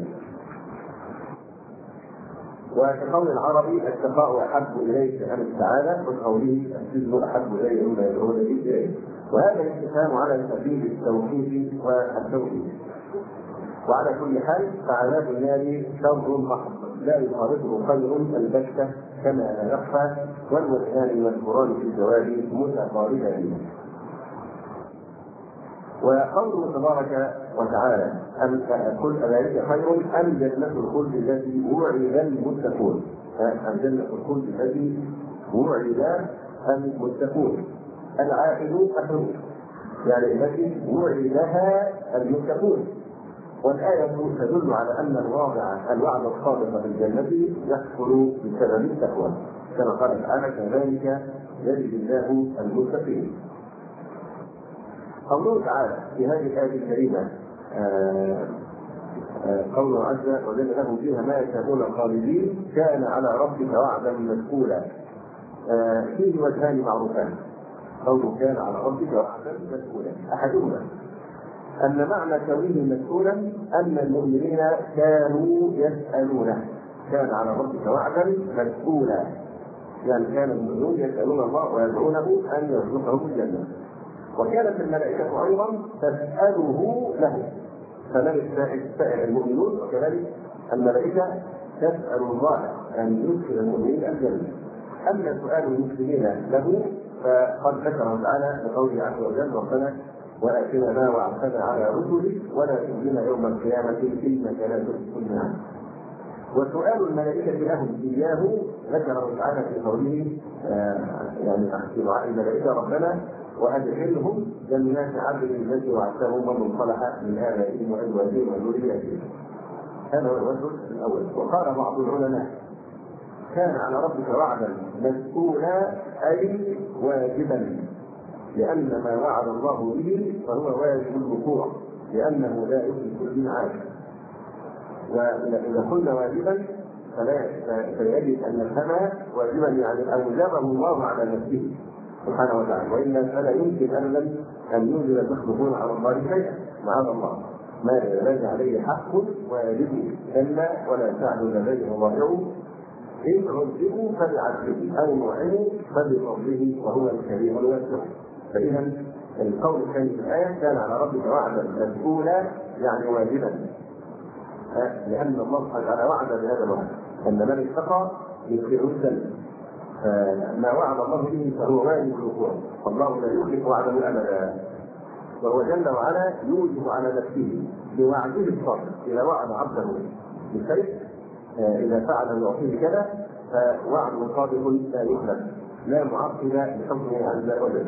وكقول العربي: الشقاء احب اليك ام السعاده، وقوله: السجن احب الي مما يدعون اليه. وهذا الاستفهام على سبيل التوحيد والتوحيد. وعلى كل حال فعذاب النار شر محض لا يخالطه خير البتة كما لا يخفى، والوجهان المذكوران في الجواب متقاربان. وقوله تبارك وتعالى كل ذلك خير أم جنة الخلد التي وعد المتقون، أم جنة الخلد التي وعد المتقون العائد أحد، يعني التي وعدها المتقون. والآية تدل على أن الواقع الوعد الصادق في الجنة يحصل بسبب التقوى، كما قال تعالى كذلك يجزي الله المتقين. قوله تعالى في هذه الآية الكريمة قوله عز وجل له فيها ما يشاءون خالدين كان على ربك وعدا مسئولا، فيه وجهان معروفان. قوله كان على ربك وعدا مسئولا، أحدهما أن معنى كونه مسؤولا أن المؤمنين كانوا يسألونه، كان على ربك وعدا مسؤولا، يعني كان المؤمنون يسألون الله ويدعونه أن يرزقهم الجنة. وكانت الملائكة أيضا تسأله له، فذلك سائر المؤمنون وكذلك الملائكة تسأل الله أن يدخل المؤمنين الجنة. أما سؤال المسلمين له فقد ذكره تعالى بقوله عز وجل ربنا وآتنا ما وعدتنا على رسلك ولا تخزنا يوم القيامة إنك لا تخلف الميعاد. وسؤال الملائكة لهم إياه ذكره تعالى في قوله آه يعني في دعاء الملائكة ربنا وأدخلهم جنات عدن التي وعدتهم ومن صلح من آبائهم وأزواجهم وذرياتهم. هذا هو الوجه الأول. وقال بعض العلماء كان على ربك وعدا مسؤولا أي واجبا، لأن ما وعد الله به فهو واجب الوقوع لأنه لا يخلف الميعاد. وإذا قلنا واجبا فيجب أن نفهم واجبا يعني أوجبه الله على نفسه سبحانه وتعالى، وإلا فلا يمكن أبدا أن يوجد المخلوقون على الله شيئا معاذ الله. ما ليس عليه حق ويجب كلا ولا تعد لديه ضائع إن عذبوا فبعدله أو نعموا فبفضله وهو الكريم الواسع. فإذا القول الثاني في الآية كان على ربك وعدا مسؤولا يعني واجبا، لأن الله سبحانه وتعالى وعد بهذا الوعد أن من اتقى يدخله الجنة، فما وعد الله به فهو واجب الوقوع، والله لا يخلف وعده أبدا. وهو جل وعلا يوجب على نفسه بوعده الصادق إذا وعد عبده بشيء إذا فعل يعطيه كذا فوعده صادق لا يخلف لا معقب لحكمه عز وجل.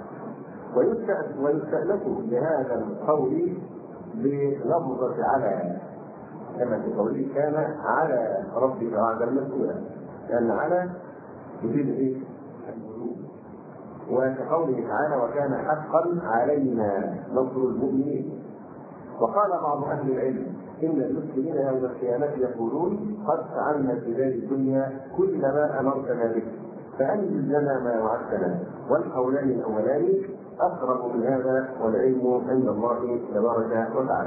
ويستأنف لهذا القول بلفظة على، كما في قوله كان على ربك وعدا مسؤولا، لأن على يفيد ايه؟ الوجوب. وكقوله تعالى وكان حقا علينا نصر المؤمنين. وقال بعض أهل العلم إن المسلمين يوم القيامة يقولون قد فعلنا في ذلك الدنيا كل ما أمرتنا به فأنزل لنا ما وعدتنا. والقولان الأولان أقرب من هذا والعلم عند الله تبارك وتعالى.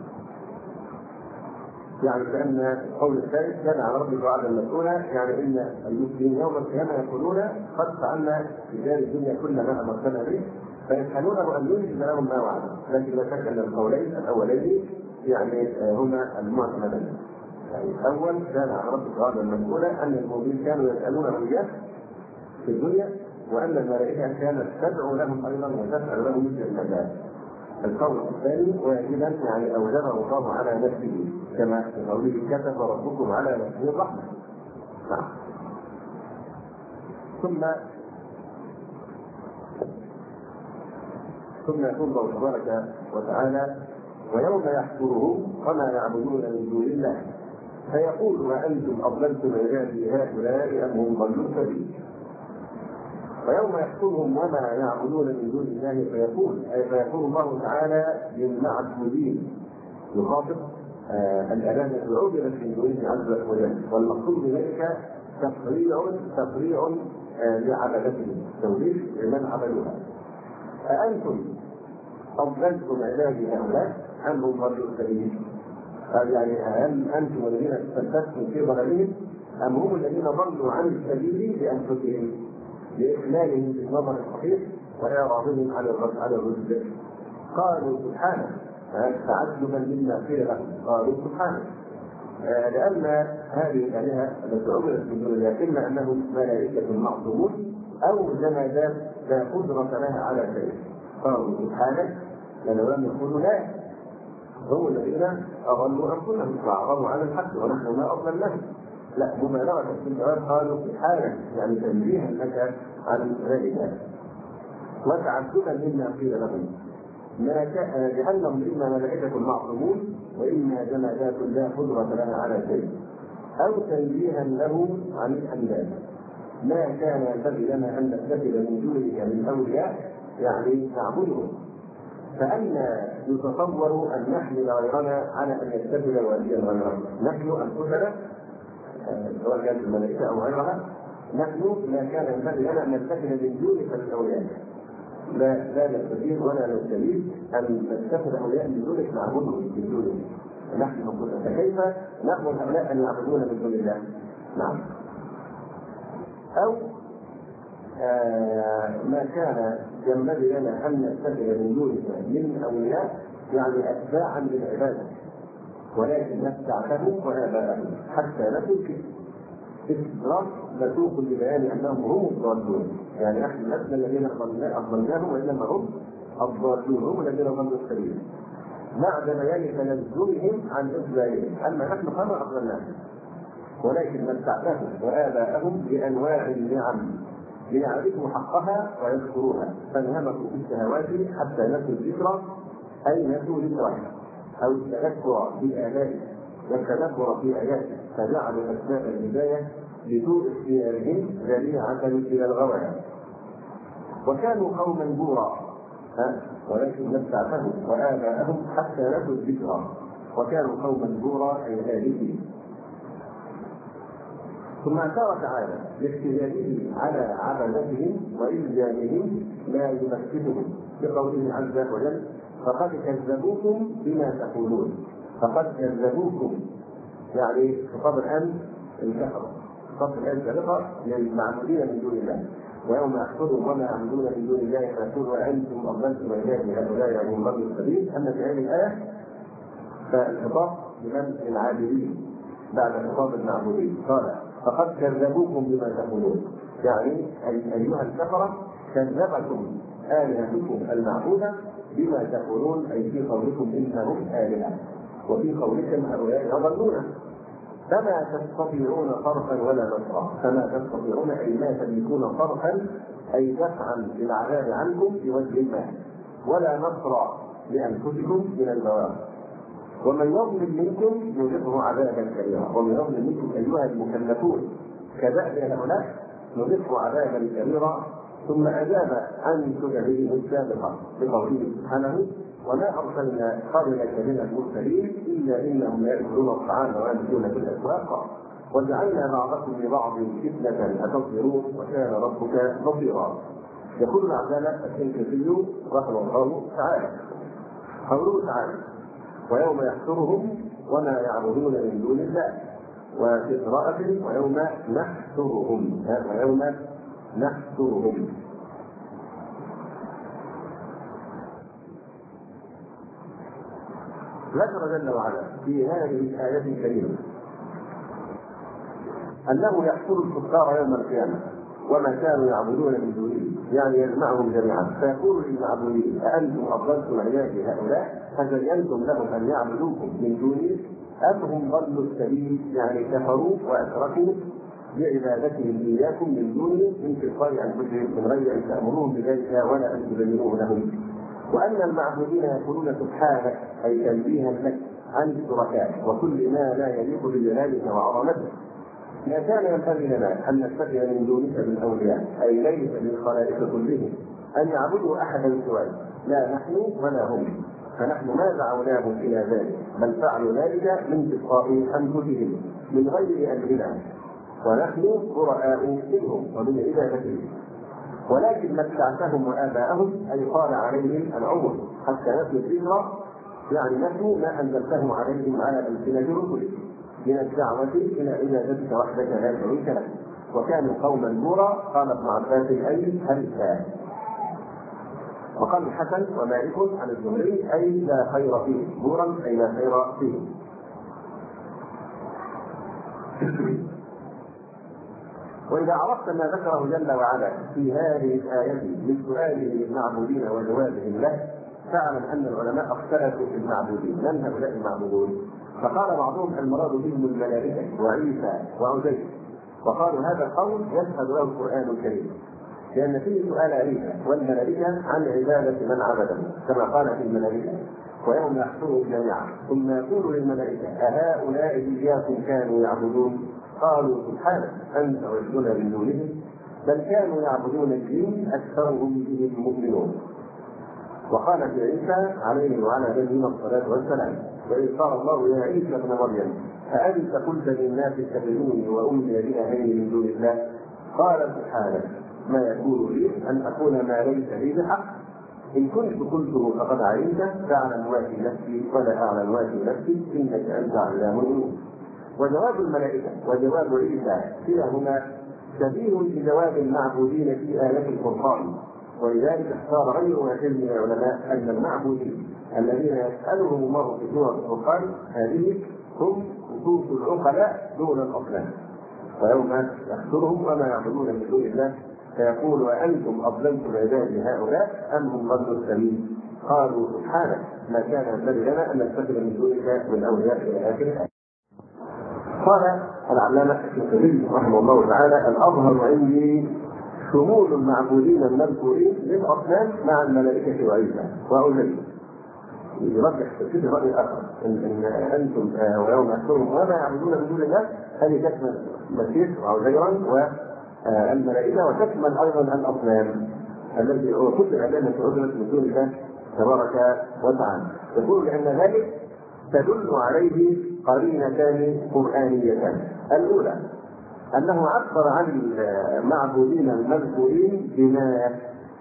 يعني كأن القول الثالث كان على ربك وعدا مسؤولا، يعني إن المسلمين يوم القيامة يقولون قد فعلنا في ذلك الدنيا كل ما أمرتنا به فيسألونه أن ينزل لهم ما وعد. لكن لا شك أن القولين الأولين يعني هما المعتمدين. يعني الأول كان على ربك وعدا مسؤولا أن المؤمنين كانوا يسألونه إياه في الدنيا، وأن الملائكة كانت تدعو لهم أيضا وتسأل لهم مثل الجنات. القول الثاني واجبا يعني أوجبه الله على نفسه كما في قوله كتب ربكم على نفسه الرحمة. ثم ثم يقول الله تبارك وتعالى ويوم يحشرهم وما يعبدون من دون الله فيقول أأنتم أضللتم عبادي هؤلاء أم هم ضلوا سبيلا. ويوم يحشرهم وما يعبدون من دون الله فيقول أي فيقول الله تعالى للمعبودين يخاطب آه الأذان العبدة من دونه عز وجل، والمقصود بذلك تفريع تفريع آه لعبادتهم توحيد لمن عبدوها. أأنتم أضللتم عبادي هؤلاء أم هم ضلوا سبيلا؟ يعني هل أنتم الذين استفتتم في ضلالهم أم هم الذين ضلوا عن السبيل بأنفسهم لإخلالهم في النظر الصحيح وإعراضهم على على الرشد؟ قالوا سبحانه تعجبا مما قيل لهم قالوا سبحانه آه لأن هذه الآلهة التي عبدت من دون الله إما أنهم ملائكة معصومون أو جمادات لا قدرة لها على شيء. قالوا سبحانه لأنه لم يقولوا لا، هم الذين أضلوا أنفسهم وأعرضوا عن الحق ونحن ما أضلناهم. لا، مبالغة في الجواب قالوا في حالة يعني تنبيها لك عن ذلك وتعجبا مما قيل لهم لأنهم إما ملائكة معصومون وإما جمادات لا قدرة لها على شيء، أو تنبيها له عن الأنداد. ما كان ينبغي لنا أن نتخذ من دونه من أولياء يعني نعبدهم، فأنا يتصور أن نحمل غيرنا على أن يتخذ وليا غيرنا، نحن أنفسنا سواء كانت الملائكة أو غيرها، نحن لا كان ينبغي لنا أن نتخذ من دونك من أولياء، لا لا نستطيع ولا نستطيع أن نتخذ أولياء من دونك نعبدهم من دونك، نحن نقول فكيف نأمر هؤلاء أن يعبدون من دون الله؟ نعم. أو آه ما كان ينبغي لنا أن نتخذ من دونك من أولياء يعني أتباعا للعبادة، ولكن نستعتبوا وآباءهم حتى نكون كذب. استدراك مسوق لبيان أنهم هم الضالون، يعني نحن لسنا الذين أضلناهم وإنما هم الضالون، هم الذين ضلوا السبيل، بعد بيان تنزلهم عن إضلالهم، أما نحن فما أضلناهم، ولكن متعتهم وآباءهم بأنواع النعم ليعرفوا حقها ويذكروها، فانهمكوا في الشهوات حتى نسوا الذكرى، أي نسوا ذكرها أو التذكر في آياته والتدبر في آياته، فجعلوا أسباب الهداية بسوء اختيارهم ذريعة إلى الغواية، وكانوا قوما بورا، ولكن متعتهم وآباءهم حتى نسوا الذكرى، وكانوا قوما بورا أي هالكين. ثم اعترف تعالى لاستدلاله على عبادتهم وإلزامهم ما يمثلهم بقوله عز وجل: فقد كذبوكم بما تقولون. فقد كذبوكم يعني خطاب الآن الكفر، خطاب الآن سابقة للمعبودين من دون الله، ويوم يحصلوا وما يعبدون من دون الله فيقول وأنتم أضللتم عبادي هؤلاء هم ضلوا السبيل. أما في هذه الآية فالخطاب لمن العابدين بعد خطاب المعبودين، قال فقد كذبوكم بما تقولون، يعني أيها الكفرة كذبكم آلهتكم المعبودة بما تقولون، أي في قولكم إنهم آلهة، وفي قولكم هؤلاء يضلون، فما تستطيعون صرفا ولا نصرا. فما تستطيعون أي ما تملكون صرفا أي دفعا للعذاب عنكم بوجه الله، ولا نصرا لأنفسكم من البواب. ومن يظلم منكم يذقه عذابا كبيرا. ومن يظلم منكم أيها المكلفون كدأب هؤلاء نذقه عذابا كبيرا. ثم أجاب عن كتبه السابقة بقوله سبحانه: وما أرسلنا قبلك من المرسلين إلا إنهم يأكلون الطعام ويمشون في الأسواق وجعلنا بعضكم لبعض فتنة أتصبرون وكان ربك بصيرا. يقول العلامة الشنقيطي رحمه الله تعالى قوله تعالى: ويوم يحشرهم وما يعبدون من دون الله، وفي قراءة ويوم نحشرهم، ويوم نحشرهم. ذكر جل وعلا في هذه الآية الكريمة أنه يحشر الكفار يوم القيامة وما كانوا يعبدون من دونه، يعني يجمعهم جميعا فيقول للمعبودين: أأنتم أضللتم عبادي هؤلاء فزينتم لهم أن يعبدوكم من دوني أم هم ضلوا السبيل، يعني كفروا وأشركوا بعبادتهم إياكم من دونه من تلقاء أنفسهم من غير أن تأمروهم بذلك ولا أن تبينوه لهم. وأن المعبودين يقولون سبحانك أي تنبيها لك عن الشركاء وكل ما لا يليق بجلالك وعظمتك. ما كان ينبغي لنا أن نتخذ من دونك من أولياء، أي ليس للخلائق كلهم أن يعبدوا أحدا سواك، لا نحن ولا هم، فنحن ما دعوناهم إلى ذلك، بل فعلوا ذلك من تلقاء أنفسهم من غير أمرنا، ونحن براء منهم ومن عبادتهم، ولكن متعتهم وآباءهم أي قال عليهم العمر حتى نسوا الذكرى، يعني نسوا ما أنزلته عليهم على ألسنة رسلك من الدعوة إلى عبادتك وحدك لا شريك لك، وكانوا قوما بورا. قال ابن عباس أي هلكا. وقال الحسن ومالك عن الزهري أي لا خير فيه، بورا أي لا خير فيه. وإذا عرفت ما ذكره جل وعلا في هذه الآية من سؤاله للمعبودين وجوابهم له، فاعلم ان العلماء اختلفوا في المعبودين، من هؤلاء المعبودون؟ فقال بعضهم المراد بهم الملائكه وعيسى وعزير، وقالوا هذا القول يشهد له القران الكريم، لان فيه سؤال عيسى والملائكه عن عباده من عبدهم، كما قال في الملائكه ويوم يحشرهم جميعا ثم يقول للملائكه اهؤلاء اياكم كانوا يعبدون؟ قالوا سبحانك انت ولينا من دونهم بل كانوا يعبدون الجن اكثرهم بهم مؤمنون. وقال في عيسى عليه وعلى نبينا الصلاه والسلام واذ قال الله يا عيسى ابن مريم أأنت قلت للناس اتخذوني وأمي إلهين من دون الله؟ قال سبحانك ما يكون لي أن أقول ما ليس لي بحق، إن كنت قلته فقد علمت تعلم ما في نفسي ولا أعلم ما في نفسي إنك أنت علام الغيوب. وجواب الملائكة وجواب عيسى كلاهما شبيه بجواب المعبودين في آية القرآن، ولذلك اختار غير واحد من العلماء أن المعبودين الذين يسألهم الله في سورة القرآن هذه هم خصوص العقلاء دون الأصنام. ويوم يحشرهم وما يعبدون من دون الله فيقول وأنتم أضللتم عبادي هؤلاء أم هم ضلوا السبيل؟ قالوا سبحانك ما كان ينبغي لنا أن نتخذ من دونك من أولياء إلى آخر الآية. قال العلامة الشافعي رحمه الله تعالى الأظهر عندي شمول المعبودين المذكورين للأصنام مع الملائكة وعيسى وعزير. يرجح في رأي آخر إن أنتم ويوم يحشرهم وما يعبدون من دون الله هذه تشمل المسيح وعزيرا والملائكة وتشمل أيضا الأصنام التي كل العلامة عزلت من دون الله تبارك وتعالى. يقول لأن ذلك تدل عليه قرينتان قرآنيتان. الأولى أنه عبر عن المعبودين المذكورين بما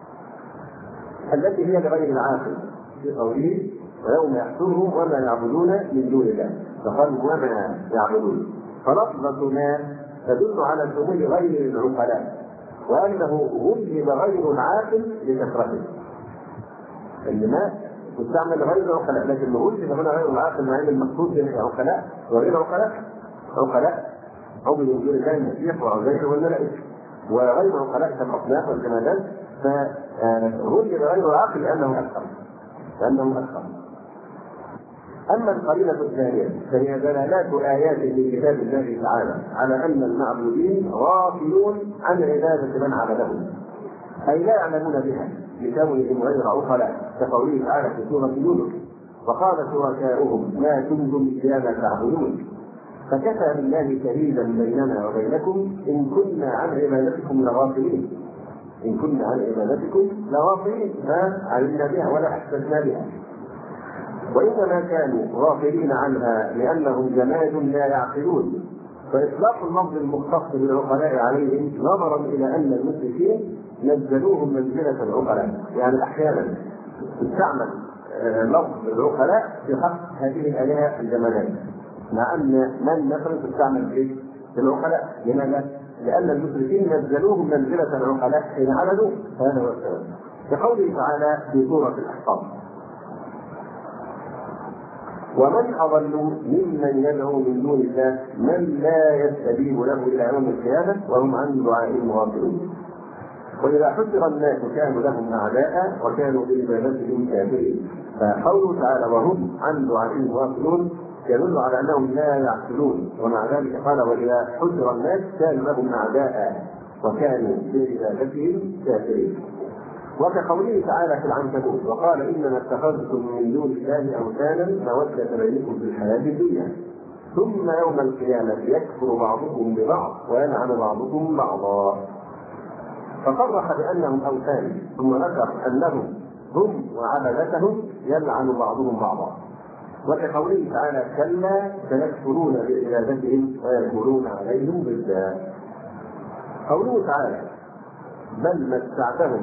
التي هي لغير العاقل في قوله ويوم يحشرهم وما يعبدون من دون الله فقال وما يعبدون، فلفظة ما تدل على شمول غير العقلاء وأنه غلب غير العاقل لكثرته. إنما تستعمل غير العقلاء لكن غلب هنا غير العاقل مع أن المقصود بالعقلاء وغير العقلاء عقلاء عبدوا من دون الله المسيح وعزير والملائكة، وغير العقلاء كالأصنام والجمادات فغلب غير العاقل لأنه أكثر لأنه أكثر. أما القرينة الثانية فهي دلالات آيات من كتاب الله تعالى على أن المعبودين غافلون عن عبادة من عبدهم، أي لا يعلمون بها لكونهم غير عقلاء، كقوله تعالى في سورة يونس وقال شركاؤهم ما كنتم إيانا تعبدون فكفى بالله شهيدا بيننا وبينكم إن كنا عن عبادتكم لغافلين إن كنا عن عبادتكم لغافلين ما علمنا بها ولا أحسسنا بها. وإنما كانوا غافلين عنها لأنهم جماد لا يعقلون، فإطلاق اللفظ المختص بالعقلاء عليهم نظرا إلى أن المشركين نزلوهم منزلة العقلاء، يعني أحيانا استعمل لفظ العقلاء في حق هذه الآلهة الجمادات مع أن من مثلا تستعمل في العقلاء. لماذا؟ لأن المشركين نزلوهم منزلة العقلاء حين عبدوا، هذا هو السبب. كقوله تعالى في سورة الأحقاف ومن أضل ممن يدعو من دون الله من لا يستجيب له إلى يوم القيامة وهم عن دعائهم غافلون. وإذا حشر الناس كانوا لهم أعداء وكانوا بعبادتهم كافرين. فقوله تعالى وهم عن دعائهم غافلون يدل على أنهم لا يعقلون، ومع ذلك قال وإذا حشر الناس كانوا لهم أعداء وكانوا بعبادتهم كافرين. وكقوله تعالى في العنكبوت وقال إنما اتخذتم من دون الله أوثانا مودة بينكم في الحياة الدنيا ثم يوم القيامة يكفر بعضكم ببعض ويلعن بعضكم بعضا. فصرح بأنهم أوثان ثم ذكر أنهم هم وعبدتهم يلعن بعضهم بعضا. وكقوله تعالى كلا سيكفرون بعبادتهم ويكفرون عليهم ضدا. قوله تعالى بل متعتهم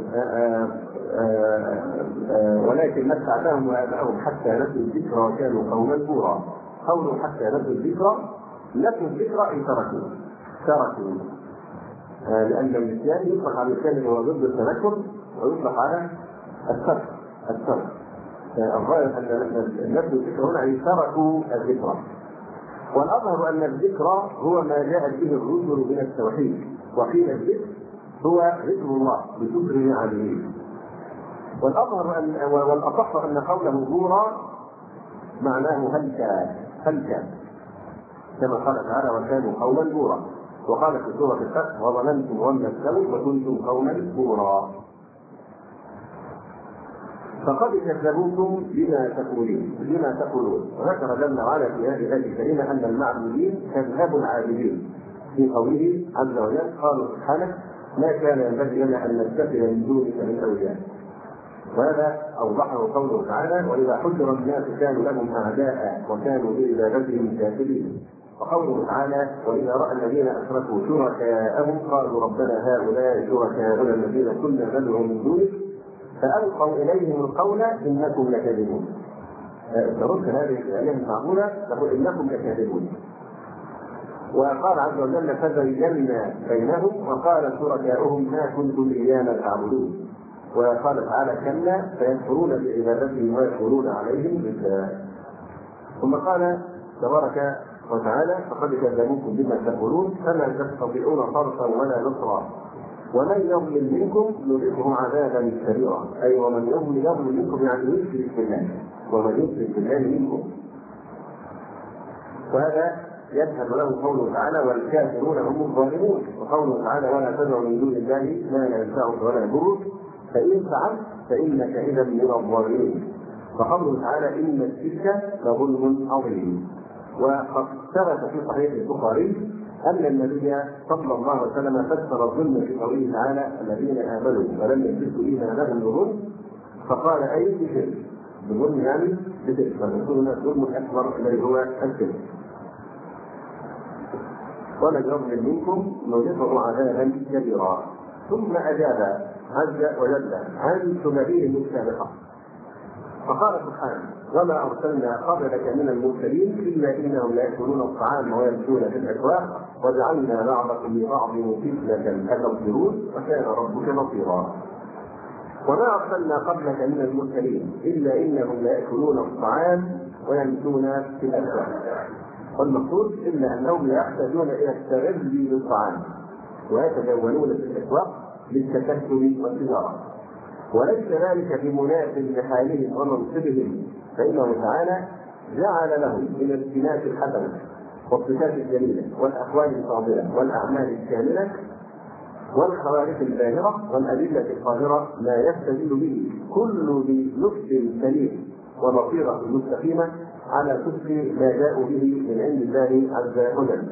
ولكن متعتهم وآباءهم حتى نسوا الذكر وكانوا قوما بورا. قولوا حتى نسوا الذكر نسوا الذكر أي تركوا تركوا لأن النسيان يطلق على النسيان اللي هو ضد التذكر ويطلق على الترك الترك الظاهر أن نسوا الذكر هنا أي تركوا الذكر. والأظهر أن الذكر هو ما جاءت به الرسل من التوحيد، وقيل الذكر هو ذكر الله بشكر نعمه. والأظهر أن والأصح أن قوله زورا معناه هلكا هلكا كما قال تعالى وكانوا قوما زورا، وقال في سورة الفتح وظننتم ظن السوء وكنتم قوما زورا. فقد كذبوكم بما تقولون بما تقولون وذكر جل وعلا في هذه الآية الكريمة أن المعبودين كذبوا العابدين في قوله عز وجل قالوا سبحانك ما كان ينبغي لنا أن نتخذ من دونك من أولياء. وهذا أوضحه قوله تعالى وإذا حشر الناس كانوا لهم أعداء وكانوا بعبادتهم كافرين. وقوله تعالى وإذا رأى الذين أشركوا شركاءهم قالوا ربنا هؤلاء شركاؤنا الذين كنا ندعو من دونك فألقوا إليهم القول إنكم لكاذبون. ترد هذه الآية المعقولة تقول إنكم لكاذبون. وقال عز وجل فزينا بينهم وقال شركاؤهم ما كنتم إيانا تعبدون. وقال تعالى كلا فيكفرون بعبادتهم ويكفرون عليهم بالله. ثم قال تبارك وتعالى فقد كذبوكم بما تقولون فما تستطيعون صرفا ولا نصرا ومن يظلم منكم نذقه عذابا كبيرا. اي ومن يظلم يظلم منكم يعني يشرك بالله ومن يشرك بالله منكم. وهذا يشهد له قوله تعالى والكافرون هم الظالمون. وقوله تعالى ولا تدع من دون الله ما لا ينفعك ولا يضرك فإن فعلت فإنك إذا من الظالمين. وقوله تعالى إن الشرك لظلم عظيم. وقد ثبت في صحيح البخاري أن النبي صلى الله عليه وسلم فسر الظلم في قوله تعالى الذين آمنوا ولم يلبسوا إيمانهم بظلم فقال أي بشرك بظلم يعني بشرك فنقول الظلم الأكبر الذي هو الشرك. ومن يظلم منكم نذقه عذابا كبيرا. ثم أجاب عز وجل عن سنته السابقة فقال سبحانه وما أرسلنا قبلك من المرسلين إلا إنهم ليأكلون الطعام ويمشون في الأسواق وجعلنا بعضكم لبعض فتنة أتصبرون وكان ربك بصيرا. وما أرسلنا قبلك من المرسلين إلا إنهم ليأكلون الطعام ويمشون في الأسواق. والمقصود إلا أنهم لا يحتاجون إلى التغذي بالطعام ويتجولون في الأسواق للتكسب والتجارة، وليس ذلك بمناسب لحالهم ومنصبهم فإنه تعالى جعل لهم من السمات الحسنة والصفات الجميلة والأقوال الفاضلة والأعمال الكاملة والخوارق الباهرة والأدلة القاهرة ما يستدل به كل ذي نفس سليم وبصيرة مستقيمة على صدق ما جاءوا به من عند الله عز وجل.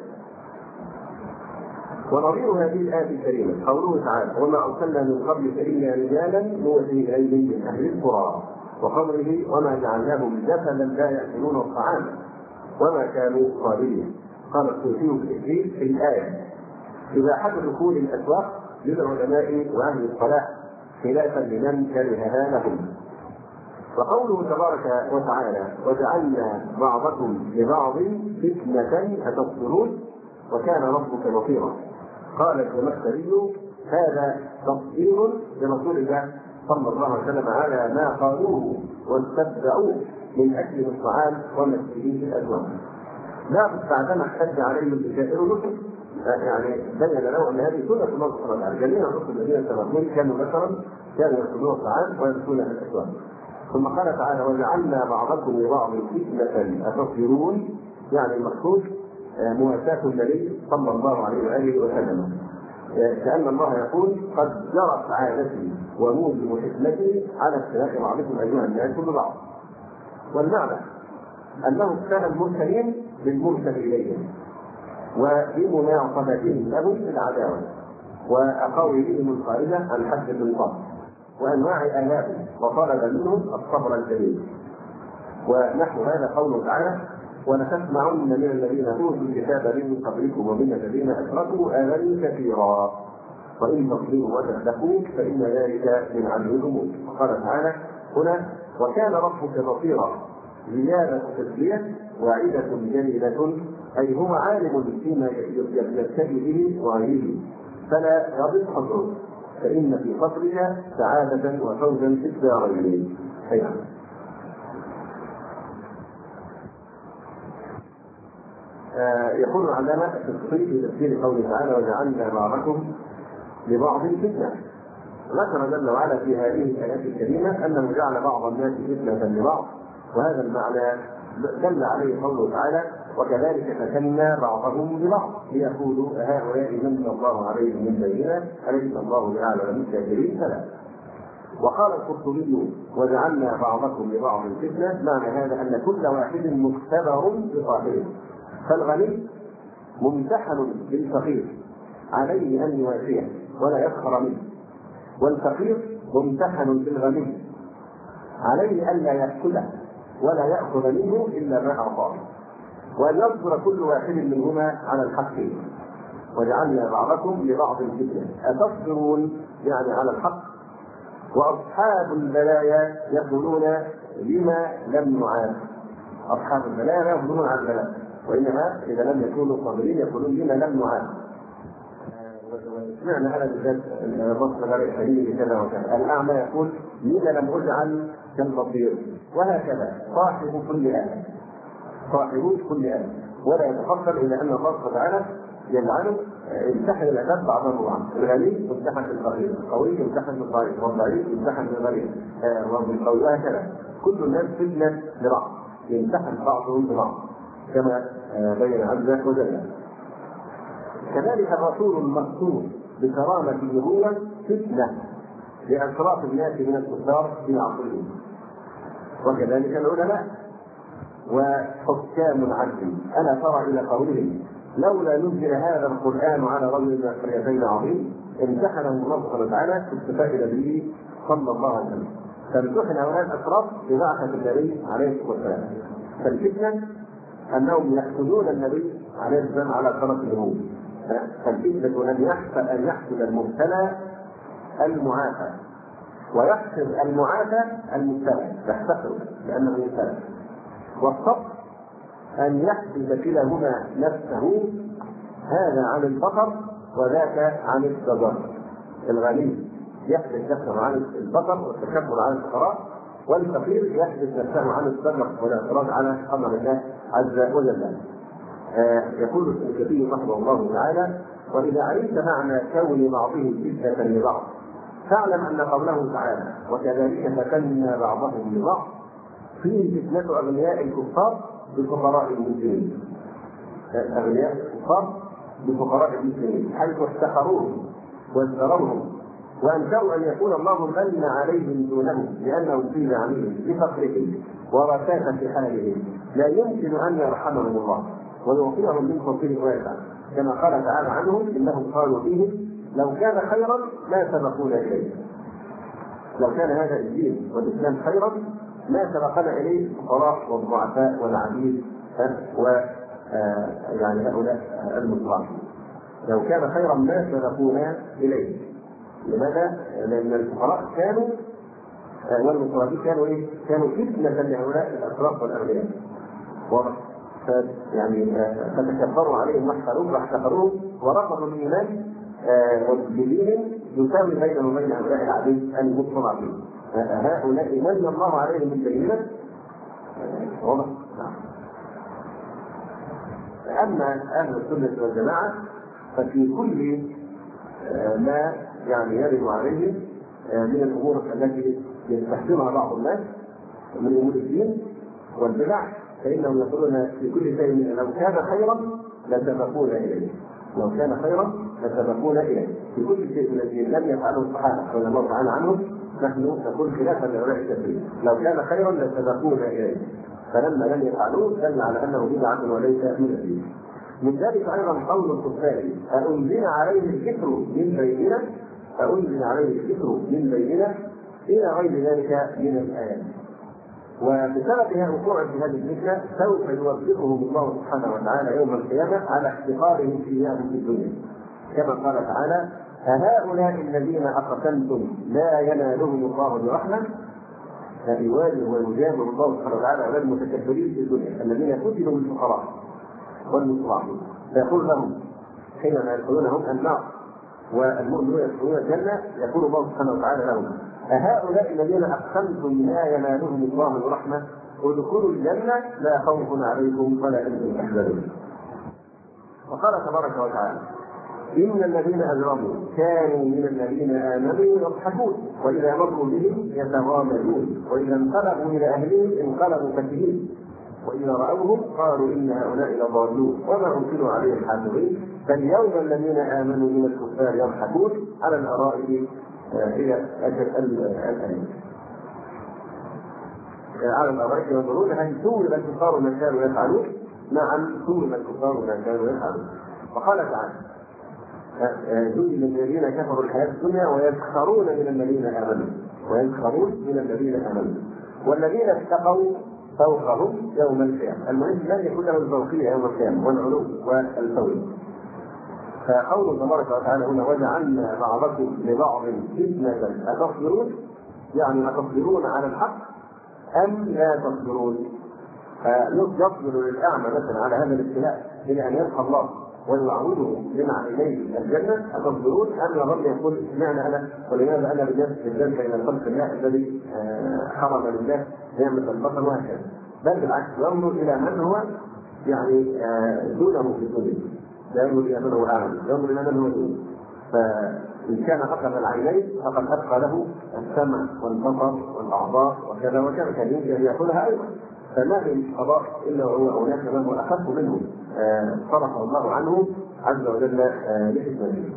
ونظير هذه الآية الكريمة قوله تعالى وما أرسلنا من قبلك إلا رجالا نوحي إليهم من أهل القرى وقوله وما جعلناهم جسدا لا يأكلون الطعام وما كانوا خالدين. قال السوسي في الإنجيل في الآية إباحة دخول الأسواق للعلماء وأهل الصلاح خلافا لمن كرهها لهم. وقوله تبارك وتعالى وجعلنا بعضكم لبعض فتنة أتصبرون وكان ربك بصيرا. قال الزمخشري هذا تفسير لرسول الله صلى الله عليه وسلم على ما قالوه واستبدعوه من اكل الطعام ومسكه في الازواج. لا بعدما احتج عليهم بسائر الرسل يعني بين له ان هذه سنه الله سبحانه وتعالى. جميع الرسل الذين سبقون كانوا مثلا كانوا ياكلون الطعام ويمسكون في الازواج. ثم قال تعالى وجعلنا بعضكم لبعض فتنة أتصبرون يعني المقصود مواساة النبي صلى الله عليه وآله وسلم كأن الله يقول قد جرت عادتي وموجب حكمتي على اختلاف بعضكم أيها الناس ببعض. والمعنى أنه كان المرسلين بالمرسل إليهم وبمناصبتهم لهم في العداوة وأقاويلهم الخارجة عن حد النقاط وأنواع آلائهم وطلب منهم الصبر الجميل. ونحو هذا قوله تعالى ولتسمعن من الذين اوتوا الكتاب من قبلكم ومن الذين اشركوا اذى كثيرا وان تصبروا وتتقوا فان ذلك من عزم الامور. وقال تعالى هنا وكان ربك بصيرا زياده تسليه واعده جليله اي هو عالم فيما يبتلي به وغيره فلا يضل حظه فان في قصرك سعاده وفوزا في الدارين. يقول العلامة التفصيل في تفسير قوله تعالى وجعلنا بعضكم لبعض فتنة ذكر جل وعلا في هذه الآيات الكريمة أنه جعل بعض الناس فتنة لبعض، وهذا المعنى دل عليه قوله تعالى: وكذلك فتنا بعضهم ببعض ليقولوا هؤلاء من الله عليهم من بيننا أليس الله بأعلم بالكافرين. فلا. وقال القرطبي: وجعلنا بعضكم لبعض فتنة، معنى هذا أن كل واحد مختبر بصاحبه، فالغني ممتحن بالفقير عليه أن يوافيه ولا يسخر منه، والفقير ممتحن بالغني عليه ألا يأكله ولا يأخذ منه إلا ما أعطاه، وأن يصبر كل واحد منهما على الحق. وجعلنا بعضكم لبعض فتنة أتصبرون يعني على الحق. وأصحاب البلايا يقولون لما لم نعاف. أصحاب البلايا لا يقولون عن البلاء، وإنما إذا لم يكونوا صابرين يقولون لما لم نعاف. سمعنا هذا بالذات النص غير الحديث كذا وكذا. الأعمى يقول لما لم أجعل كالبصير، وهكذا صاحب كل آية صاحب كل آية ولا يتفكر إلى أن الله تعالى يلعنه يمتحن العباد بعضهم بعض. الغني يمتحن بالفقير، القوي يمتحن بالضعيف، والضعيف يمتحن بالغني والقوي، وهكذا كل الناس فتنة لبعض يمتحن بعضهم ببعض كما بين عز وجل. كذلك الرسول المقصود بكرامة النبوة فتنة لأشراف الناس من الكفار في عصرهم، وكذلك العلماء وحكام العدل. ألا ترى إلى قولهم: لولا نزل هذا القرآن على رجل من القريتين عظيم. امتحنه الله سبحانه وتعالى باستفاء نبيه صلى الله عليه وسلم، فامتحن هؤلاء الأشراف ببعثة النبي عليه الصلاة والسلام. فالفتنة أنهم يحسدون النبي عليه السلام على شرف النبوة. فالفتنة أن يحسد أن يحسد المبتلى المعافى، ويحسد المعافى المبتلى، يحتقره لأنه مبتلى. والصبر أن يحسد كلاهما نفسه، هذا عن الفقر وذاك عن التجر. الغني يحسد نفسه عن الفقر والتكبر عن الفقراء، والفقير يحسد نفسه عن التجر والاعتراض على قدر الله عز وجل. آه يقول ابن كثير رحمه الله تعالى: وإذا علمت معنى كون بعضهم فتنة لبعض فاعلم أن قوله تعالى: وكذلك فتنا بعضهم لبعض فيه فتنة أغنياء الكفار بفقراء المسلمين. أغنياء الكفار بفقراء المسلمين حيث احتقروهم وازدروهم وأنكروا أن يكون الله من عليهم دونهم لأنه في زعمهم بفقرهم ورثاة حالهم لا يمكن أن يرحمهم الله ويعطيهم من فضله واسع، كما قال تعالى عنهم: إنهم قالوا فيهم لو كان خيرا ما سبقونا إليه. لو كان هذا الدين والإسلام خيرا ما سبقنا إليه الفقراء والضعفاء والعبيد و يعني هؤلاء المضطهدين. لو كان خيرا ما سبقونا إليه. لماذا؟ لأن الفقراء كانوا والمضطهدين كانوا إيه؟ كانوا فتنة لهؤلاء الأشراف والأغنياء. يعني فتكبروا عليهم واحتقروهم واحتقروهم ورفضوا الإيمان بدينهم يساوي بينهم وبين هؤلاء العبيد المضطهدين. هؤلاء من الله عليهم من بيننا. واضح؟ أما أهل السنة والجماعة ففي كل ما يعني يرد عليهم من الأمور التي يستحسنها بعض الناس من أمور الدين والبدع فإنهم يقولون في كل شيء: لو كان خيرا لسبقونا إليه. لو كان خيرا لسبقونا إليه. في كل شيء الذي لم يفعله الصحابة رضي الله تعالى عنهم نحن نقول خلافا لهؤلاء الكثير: لو كان خيرا لسبقونا إليه. فلما لم يفعلوه دل على أنه بدعة وليس من الدين. من ذلك أيضا قول الكفار: أأنزل عليه الذكر من بيننا أأنزل عليه الذكر من بيننا إلى غير ذلك من الآيات. وبسبب وقوع في هذه الفتنة سوف يوفقهم الله سبحانه وتعالى يوم القيامة على احتقارهم فيها في الدنيا، كما قال تعالى: أهؤلاء الذين أقسمتم لا ينالهم الله برحمة. فيواجه ويجابه الله سبحانه وتعالى على المتكبرين في الدنيا الذين قتلوا بالفقراء والمستضعفين، فيقول لهم حينما يدخلونهم النار والمؤمنون يدخلون الجنة يقول الله سبحانه وتعالى لهم: أهؤلاء الذين أقسمتم لا ينالهم الله برحمة ادخلوا الجنة لا خوف عليكم ولا أنتم تحزنون. وقال تبارك وتعالى: إن الذين أجرموا كانوا من الذين آمنوا يضحكون وإذا مروا بهم يتغامزون وإذا انقلبوا إلى أهلهم انقلبوا فكهين وإذا رأوهم قالوا إن هؤلاء لضالون وما أرسلوا عليهم حافظين فاليوم الذين آمنوا من الكفار يضحكون على الأرائك هي أجل الأليم على الأرائك ينظرون هل ثوب الكفار ما كانوا يفعلون؟ نعم ثوب الكفار ما كانوا يفعلون. وقال تعالى زين الذين كفروا الحياة الدنيا ويسخرون من الذين آمنوا ويسخرون من الذين آمنوا والذين اتقوا فوقهم يوم القيامة. المهم لن يكون له الفوقية يوم القيامة والعلو والفوق. فقول تبارك وتعالى هنا وجعلنا بعضكم لبعض فتنة أتصبرون يعني أتصبرون على الحق أم لا تصبرون؟ يصبر للأعمى مثلا على هذا الابتلاء إلى أن يلقى الله ويعوده من عينيه الجنة أتصبرون أم يظل يقول اشمعنى أنا ولماذا أنا بجد الجنة إلى خلق الله الذي حرم لله نعمة البصر وهكذا. بل بالعكس ينظر إلى من هو يعني دونه في الدنيا لا ينظر إلى من هو أعلى ينظر إلى من هو دونه. فإن كان فقد العينين فقد أبقى له السمع والبصر والأعضاء وكذا وكذا كان يمكن أن يأخذها أيضا. فما من قضاء إلا وهو هناك من هو أخف منه صرف الله عنه عز وجل لحكمته.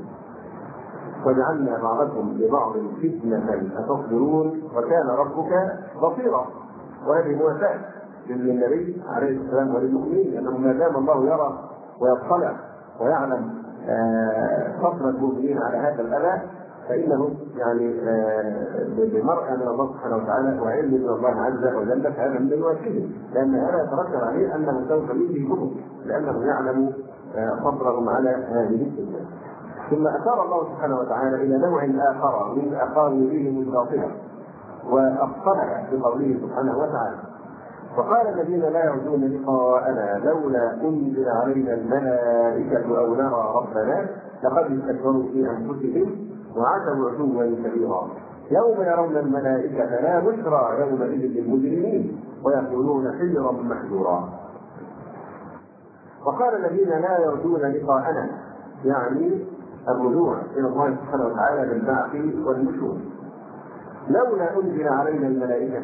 وجعلنا بعضكم لبعض فتنة أتصبرون وكان ربك بصيرا. وهذه مواساة للنبي عليه السلام وللمؤمنين أنه ما دام الله يرى ويطلع ويعلم صبر المؤمنين على هذا الأذى فإنه يعني بمرأة من الله سبحانه وتعالى وعلم من الله عز وجل فهذا من الواجب لأن هذا يترتب عليه أنه سوف يجيبهم لأنه يعلم صبرهم على هذه الفتنة. ثم أشار الله سبحانه وتعالى إلى نوع آخر من أقاويلهم الباطلة وأبطلها بقوله سبحانه وتعالى وقال الذين لا يرجون لقاءنا لولا أنزل علينا الملائكة أو نرى ربنا لقد استكبروا في أنفسهم وعتوا عتوا كبيرا يوم يرون الملائكة لا بشرى يومئذ للمجرمين ويقولون حجرا محجورا. وقال الذين لا يرجون لقاءنا يعني الرجوع إلى الله سبحانه وتعالى بالبعث والنشور لولا أنزل علينا الملائكة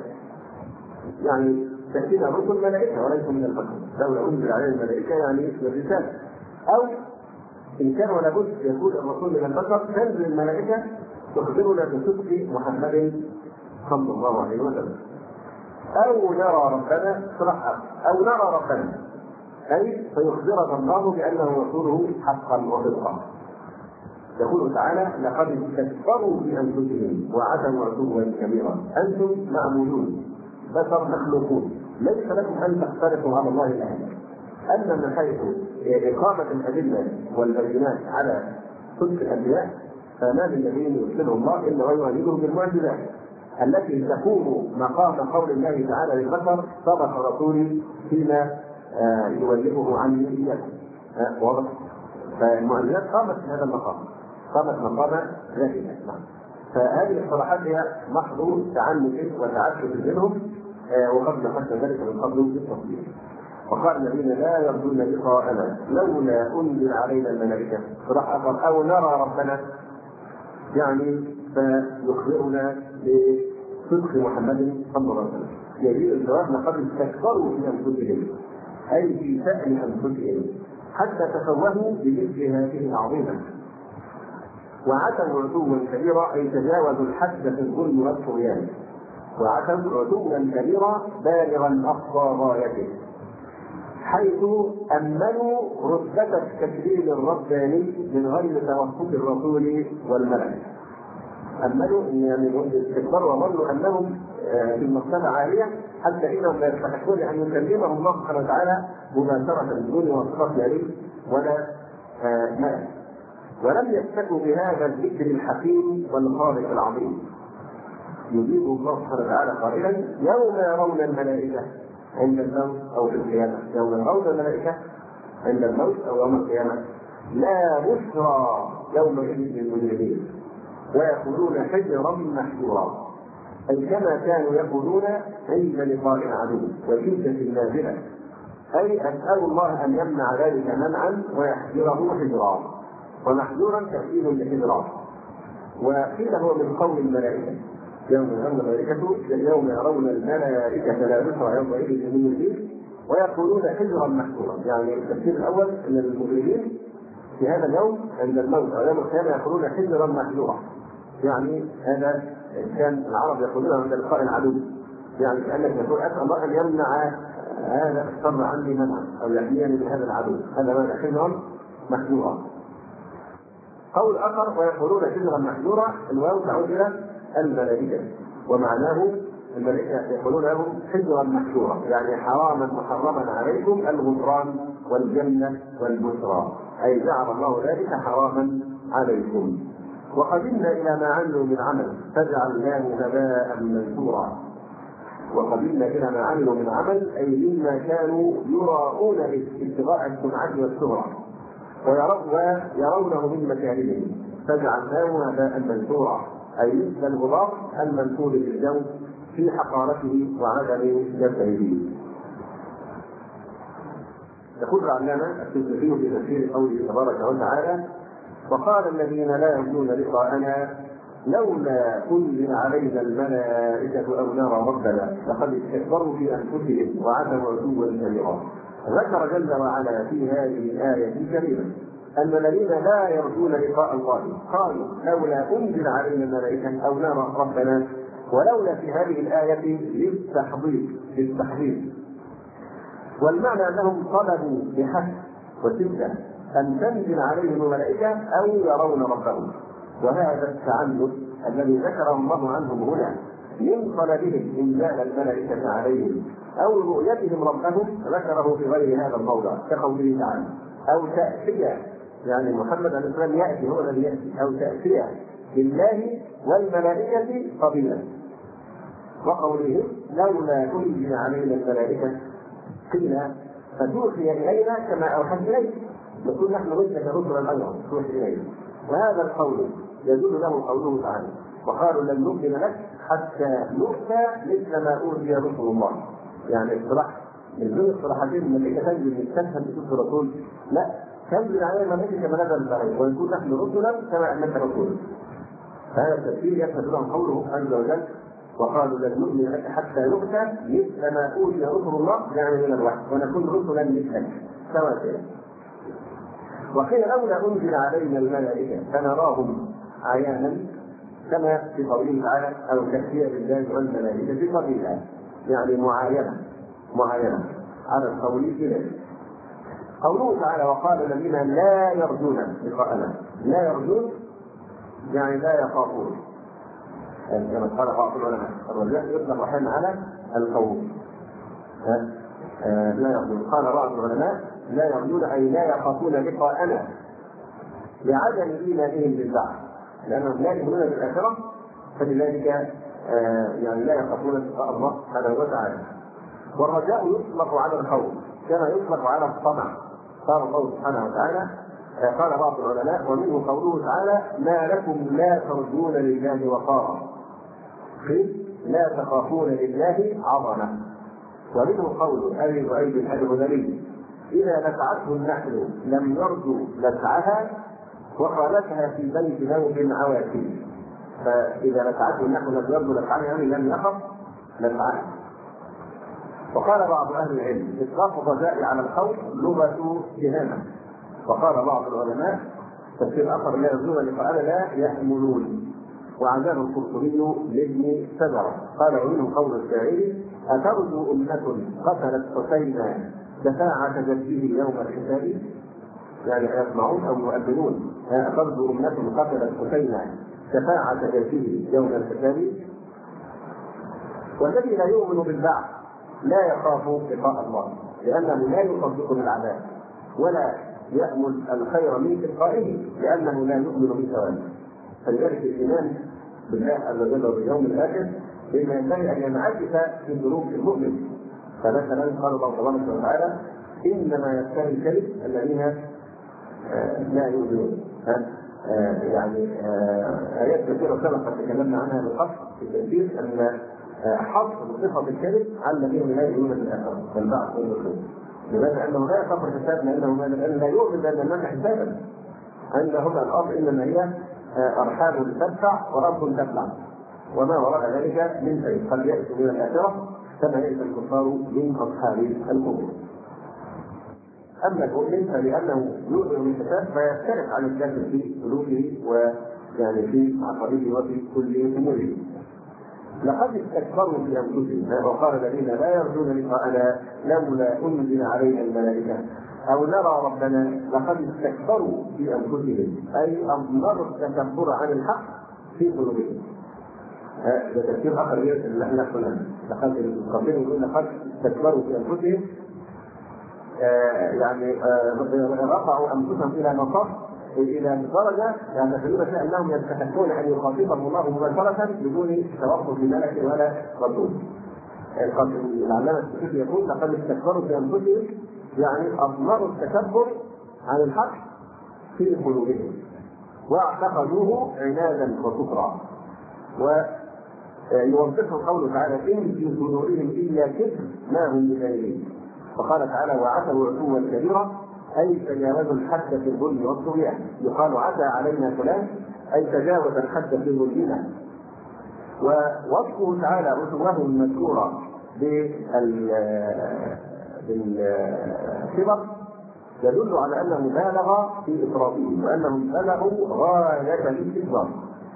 يعني تأتينا رسل ملائكة وليس من البشر لولا أنزل علينا الملائكة يعني اسم الرسالة أو إن كان ولا بد يكون الرسول من البشر تنزل الملائكة تخبرنا بصدق محمد صلى الله عليه وسلم أو نرى ربنا صراحة أو نرى ربنا أي فيخبرنا الله بأنه رسوله حقا وصدقا. يقول تعالى لقد استكبروا في أنفسهم وعتوا عتوا كبيرا أنتم معمولون بشر مخلوقون ليس لكم أن تختلفوا على الله الآن. أما من حيث إقامة الأدلة والبينات على صدق الأنبياء فما من نبي يرسله الله إلا ويؤيده بالمعجزات التي تقوم مقام قول الله تعالى للبشر صدق رسولي فيما يوليه عني إياكم. واضح؟ فالمعجزات قامت في هذا المقام قامت مقام ذاتها. فهذه الصلاحات هي محض تعنت وتعسف منهم وقد نقشت ذلك من قبل بالتفصيل. وقال الذين لا يرجون لقاءنا لولا أنزل علينا الملائكة صراح آخر أو نرى ربنا يعني فيخبرنا بصدق محمد صلى الله عليه وسلم. يجيء الجواب لقد استكبروا في أنفسهم أي في شأن أنفسهم حتى تفوهوا بمثل هذه العظيمة وعتوا عتوا كبيرا أي تجاوزوا الحد في الظلم والطغيان وعتوا عتوا كبيرا بالغا أقصى غايته حيث أمنوا رتبة التكبير الرباني من غير توسط الرسول والملك. أمنوا يعني استكبروا وظنوا أنهم في مرتبة عالية حتى إنهم لا يستحقون أن يكلمهم الله سبحانه وتعالى مباشرة بدون واسطة عليه ولا ملك ولم يفتكوا بهذا الذكر الحكيم والخالق العظيم. يجيب الله سبحانه وتعالى قائلا يوم يرون الملائكة عند الموت أو في القيامة يوم يرون الملائكة عند الموت أو يوم القيامة لا بشرى يومئذ للمجرمين ويقولون حجرا محجورا أي كما كانوا يقولون عند لقاء العدو وشدة النازلة أي أسأل الله أن يمنع ذلك منعا ويحجره حجرا ومحذورا تأكيد للإدراك. وقيل هو من قول الملائكة يوم يرون الملائكة يوم يرون الملائكة لا بشرى يومئذ من الدين ويقولون حجرا محجورا. يعني التفسير الأول أن المجرمين في هذا اليوم عند الموت أو يوم القيامة يقولون حجرا محجورا، يعني هذا كان العرب يقولون عند لقاء العدو، يعني كأنك تقول أسأل الله أن يمنع هذا الشر عني منعا أو يحميني بهذا العدو، هذا ماذا حجرا محجورا. قول آخر ويقولون حجرا محجورا، الواو تعود إلى الملائكة ومعناه الملائكة يقولون لهم حجرا محجورا، يعني حراما محرما عليكم الغفران والجنة والبشرى، أي جعل الله ذلك حراما عليكم. وقدمنا إلى ما عملوا من عمل فجعلناه هباء منثورا. وقدمنا إلى ما عملوا من عمل أي مما كانوا يراؤون ابتغاء السمعة والشهرة ويرونه من مكارمهم فجعلناه هباء منثورا، أي مثل الغبار المنثور في الجو في حقارته وعدم جسده. يقول العلامة السيوطي في تفسير قوله تبارك وتعالى: وقال الذين لا يرجون لقاءنا لولا أنزل علينا الملائكة أو نرى ربنا لقد استكبروا في أنفسهم وعتوا عتوا كبيرا. ذكر جل وعلا في هذه الآية الكريمة أن الذين لا يرجون لقاء الله قالوا لولا أنزل علينا الملائكة أو نرى ربنا، ولولا في هذه الآية للتحضير للتحضير والمعنى أنهم طلبوا بحث وشدة أن تنزل عليهم الملائكة أو يرون ربهم. وهذا التعنت الذي ذكره الله عنهم هنا من طلبهم إنزال الملائكة عليهم أو رؤيتهم ربهم ذكره في غير هذا الموضع كقوله تعالى: أو تأتي، يعني محمد عليه السلام يأتي هو الذي يأتي، أو تأتي بالله والملائكة قبيلا. وقوله لولا أنزل علينا الملائكة قيل فتوحي إلينا كما أوحى إليك، نقول نحن مثلك رسلا أيضا توحي إلينا. وهذا القول يدل له قوله تعالى: وقالوا لن نؤمن لك حتى نؤتى مثل ما أوتي رسل الله. يعني اصطلاح من ضمن الصلاحتين الملائكة تنزل من تفهم بصوت الرسول، لا تنزل علينا الملائكة كما نزل عليه ونكون نحن رسلا كما أنك رسول. هذا التفسير يشهد لهم قوله عز وجل: وقالوا لن نؤمن لك حتى نؤتى مثل ما أوتي رسل الله، يعني من الوحي ونكون رسلا مثلك سواء. وقيل لولا أنزل علينا الملائكة فنراهم عيانا كما في قوله تعالى: أو تأتي بالله والملائكة قبيلا، يعني معاينة معاينة على القول كده. قوله تعالى: وقال الذين لا يرجون لقاءنا، لا يرجون يعني لا يخافون، كما قال بعض العلماء الرجاء يطلق احيانا على الخوف. لا يرجون، قال بعض العلماء لا يرجون اي لا يخافون لقاءنا لعدم ايمانهم بالبعث، لانهم لا يؤمنون بالاخره فلذلك يعني لا يخافون لقاء الله سبحانه وتعالى. والرجاء يطلق على الخوف كما يطلق على الطمع. قال الله سبحانه وتعالى، قال بعض العلماء ومنه قوله تعالى: ما لكم لا ترجون لله وقارا، لا تخافون لله عظمة. ومنه قول أبي سعيد الخدري: إذا نفعته النحل لم يرجو نفعها وقالتها في بيت نوم عواتي. فإذا نفعته النحل لم يرجو نفعها يعني لم يخف نفعها. وقال بعض أهل العلم: إطلاق الرجاء على الخوف لغة اتهامة. وقال بعض العلماء تفسير آخر: لا يرجون لقاءنا لا يحملون. وعزاه القرطبي لابن سبرة قال: ومنه قول الشاعر: أترجو أمة قتلت حسينا شفاعة جده يوم الحساب، يعني يسمعون أو يؤذنون: أترجو أمة قتلت حسينا شفاعة جده يوم الحساب. والذي لا يؤمن بالبعث لا يخاف لقاء الله، لأنه لا يصدق بالعذاب ولا يأمل الخير من تلقائه، لأنه لا يؤمن بثوابه. فلذلك الإيمان بالله عز وجل واليوم الآخر بما ينبغي أن ينعكس في ظروف المؤمن. فمثلا قال الله سبحانه وتعالى: إنما يفتري الكذب الذين لا يؤمنون. يعني آيات كثيرة سبقت تكلمنا عنها بالقصد في التفسير أن حصر صفة الكذب على الذين لا يؤمنون بالآخرة والبعث والنشور. لماذا؟ أنه لا يخاف الحساب، لأنه لا يؤمن بأن هناك حسابا. عندهم الأرض إنما هي أرحام تدفع ورب تبلع، وما وراء ذلك من شيء قد يأتي من الآخرة كما يأتي الكفار من أصحاب القبور. أما المؤمن فلأنه يؤمن بالحساب فيختلف عن الكافر في سلوكه ويعني في عقائده وفي كل أموره. لقد استكبروا في أنفسهم وقال الذين لا يرجون لقاءنا لولا أنزل علينا الملائكة أو نرى ربنا. لقد استكبروا في أنفسهم أي أضمروا التكبر عن الحق في قلوبهم. هذا تفسير آخر اللي احنا قلنا. لقد القصير يقول لقد استكبروا في أنفسهم آه يعني آه رفعوا أنفسهم إلى نصف إلى درجة يعتقدون فيها أنهم يستحقون أن يخاطبهم الله مباشرة بدون توقف لملك ولا رسول. العلامة السكوتي يقول لقد استكبروا في أنفسهم يعني أضمروا التكبر عن الحق في قلوبهم واعتقدوه عنادا وكفرا. ويوضحه قوله تعالى إن في صدورهم إلا كبر ما هم بكافرين. وقال تعالى وعتوا عتوا كبيرا أي تجاوزوا الحد في الظلم والطغيان. يقال عتى علينا فلان أي تجاوز الحد في ظلمنا. ووصفه تعالى عتوه المذكورة بالكبر يدل على أنه بالغ في إفراطهم وأنهم بلغوا غاية الاستكبار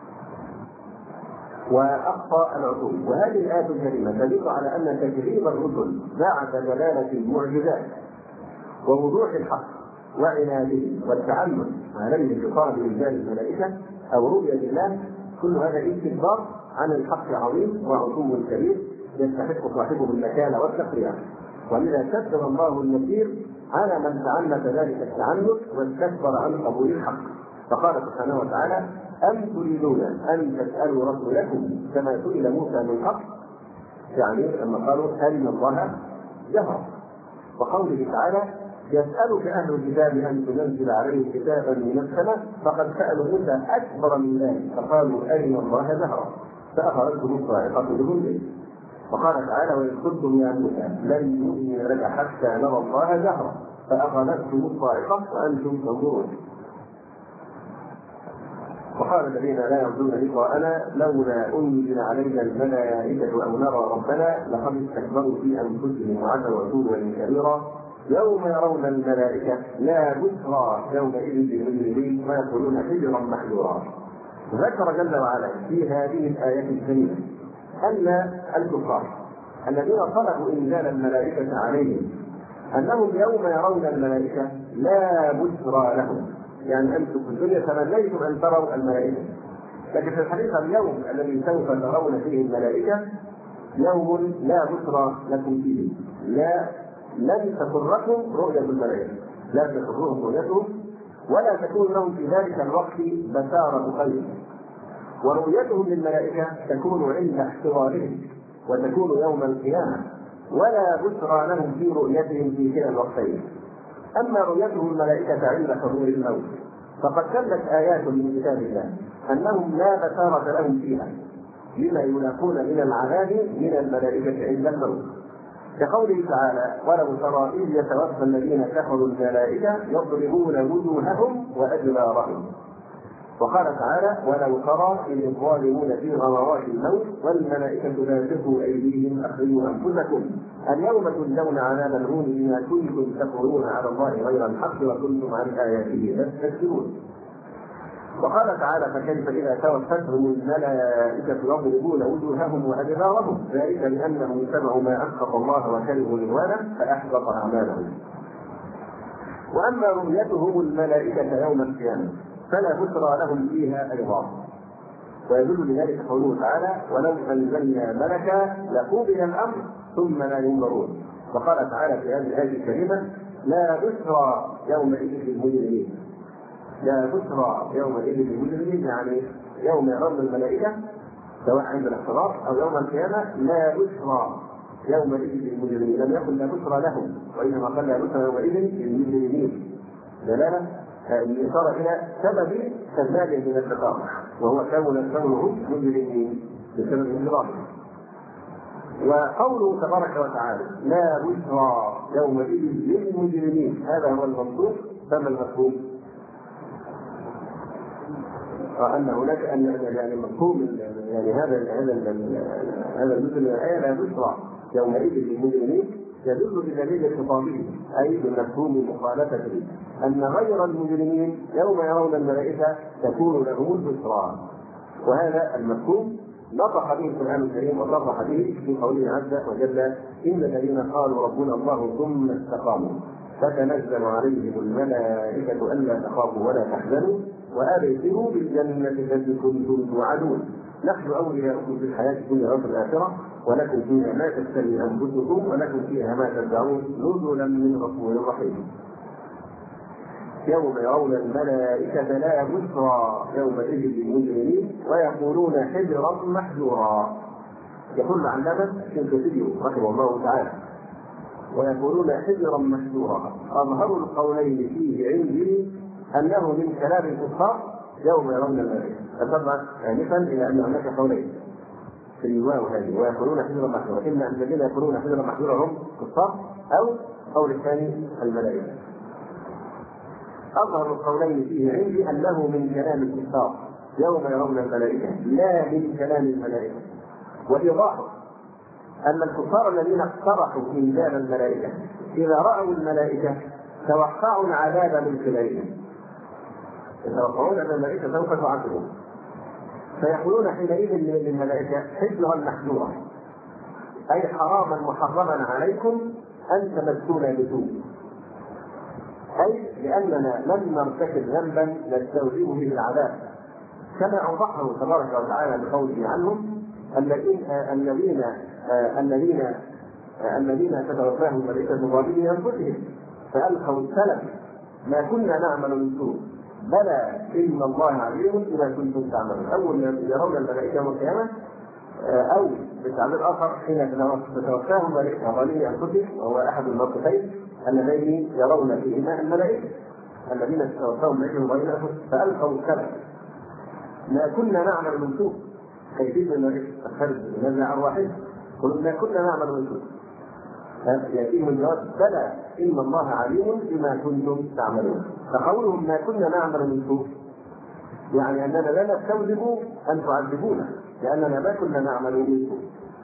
وأقصى العتو. وهذه الآية الكريمة تدل على أن تكذيب الرسل بعد دلالة المعجزات ووضوح الحق وعناده والتعلم عليه بطلب إنزال الملائكة أو رؤية الله كل هذا استكبار عن الحق عظيم وعتو كبير يستحق صاحبه المكانة والتقريع. ولذا كثر الله النذير على من تعنت ذلك التعنت واستكبر عن قبول الحق. فقال سبحانه وتعالى أم تريدون أن تسألوا رسولكم كما سئل موسى من قبل يعني لما قالوا أرنا الله جهرا. وقوله تعالى يسألك أهل الكتاب أن تنزل عليهم كتابا من السماء فقد سألوا موسى أكبر من ذلك فقالوا أرنا الله جهرا فأخذتهم الصاعقة بذنبهم. وقال تعالى وإذ قلتم يا موسى لن نؤمن لك حتى نرى الله جهرا فأخذتهم الصاعقة وأنتم تنظرون. وقال الذين لا يرجون لقاءنا لولا أنزل علينا الملائكة أو نرى ربنا لقد استكبروا في أنفسهم وعتوا عتوا كبيرا يوم يرون الملائكة لا بشرى يومئذ للمجرمين ويقولون حجرا محجورا. ذكر جل وعلا في هذه الآية الكريمة أن الكفار الذين طلبوا إنزال الملائكة عليهم أنهم يوم يرون الملائكة لا بشرى لهم. يعني أنتم في الدنيا تمنيتم أن تروا الملائكة لكن في الحقيقة اليوم الذي سوف ترون فيه الملائكة يوم لا بشرى لكم فيه. لا لن تسركم رؤية الملائكة لا تسرهم رؤيتهم ولا تكون لهم في ذلك الوقت بشارة خير. ورؤيتهم للملائكة تكون عند احتضارهم وتكون يوم القيامة ولا بشرى لهم في رؤيتهم في كلا الوقتين. أما رؤيتهم الملائكة عند حضور الموت فقد دلت آيات من كتاب الله أنهم لا بشارة لهم فيها لما يلاقون من العذاب من الملائكة عند الموت. كقوله تعالى ولو ترى إذ يتوفى الذين كفروا الملائكة يضربون وجوههم وأدبارهم. وقال تعالى ولو ترى إذ الظالمون في غمرات الموت والملائكة باسطوا أيديهم أخرجوا أنفسكم اليوم تجزون عذاب الهون بما كنتم تقولون على الله غير الحق وكنتم عن آياته تستكبرون. وقال تعالى فكيف إذا توفتهم الملائكة يضربون وجوههم وأدبارهم ذلك لأنهم سمعوا ما أسخط الله وكرهوا رضوانه فأحبط أعمالهم. وأما رؤيتهم الملائكة يوم القيامة فلا بشرى لهم فيها أيضا. ويدل لذلك قوله تعالى ولو أنزلنا ملكا لقضي الأمر ثم لا ينظرون. وقال تعالى في هذه الآية الكريمة لا بشرى يومئذ للمجرمين. لا بشرى يومئذ للمجرمين يعني يوم يرون الملائكة سواء عند الاحتضار أو يوم القيامة لا بشرى يومئذ للمجرمين. لم يكن لا بشرى لهم وإنما قال لا بشرى يومئذ للمجرمين دلالة الإشارة إلى سبب تزداد من العقاب وهو كون كونهم مجرمين بسبب انضرابهم. وقوله تبارك وتعالى لا بشرى يومئذ للمجرمين هذا هو المنصوص. فما المفهوم؟ وأن هناك أن يعني مفهوم يعني هذا هذا هذا الجزء من الآية لا بشرى يومئذ للمجرمين يدل بدليل خطابه أي بمفهوم مخالفته أن غير المجرمين يوم يرون الملائكة تكون لهم البشرى. وهذا المفهوم نطق به القرآن الكريم وصرح به في قوله عز وجل: إن الذين قالوا ربنا الله ثم استقاموا فتنزل عليهم الملائكة ألا تخافوا ولا تحزنوا وأبشروا بالجنة التي كنتم توعدون نحن أولياؤكم في الحياة الدنيا وفي الآخرة ولكم فيها ما تشتهي أنفسكم ولكم فيها ما تدعون نزلا من غفور رحيم. يوم يرون الملائكة لا بشرى يومئذ للمجرمين ويقولون حجرا محجورا. يقول العلامة الشنقيطي رحمه الله تعالى: ويقولون حجرا محجورا. أظهر القولين فيه عندي أنه من كلام الكفار يوم يرون الملائكة. طبعا آنفا إلى أن هناك قولين في الواو هذه: ويقولون حجرا محجورا، إما أن الذين يقولون حجرا محجورا هم كفار أو قول الثاني الملائكة. أظهر القولين فيه عندي أنه من كلام الكفار يوم يرون الملائكة لا من كلام الملائكة. وإيضاحه أن الكفار الذين اقترحوا إنزال الملائكة إذا رأوا الملائكة توقعوا العذاب من خلالهم، يتوقعون أن الملائكة سوف تعذبهم، فيقولون حينئذ للملائكة حجرا محجورا، أي حراما محرما عليكم أن تمسونا بسوء، أي لأننا لم نرتكب ذنبا نستوجب به العذاب، كما أوضحه تبارك وتعالى بقوله عنهم: الذين الذين الذين الذين تتوفاهم ملائكة ظالمي أنفسهم فألقوا السلم ما كنا نعمل من سوء بلى إن الله عليم بما كنتم تعملون. أول ما يرون الملائكة يوم القيامة، أو بتعبير آخر حين تتوفاهم ملائكة ظالمي أنفسهم، وهو أحد الموقفين اللذين يرون فيهما الملائكة الذين تتوفاهم ملائكة ظالمي أنفسهم فألقوا السلم ما كنا نعمل من سوء، كيفية الملائكة الخارج من أرواحهم قلوا ما كنا نعمل من سوء، يأتيهم الجواب: بلى إن الله عليم بما كنتم تعملون. فقولهم ما كنا نعمل من سوء يعني أننا لا نستوجب أن تعذبونا لأننا ما كنا نعمل من سوء،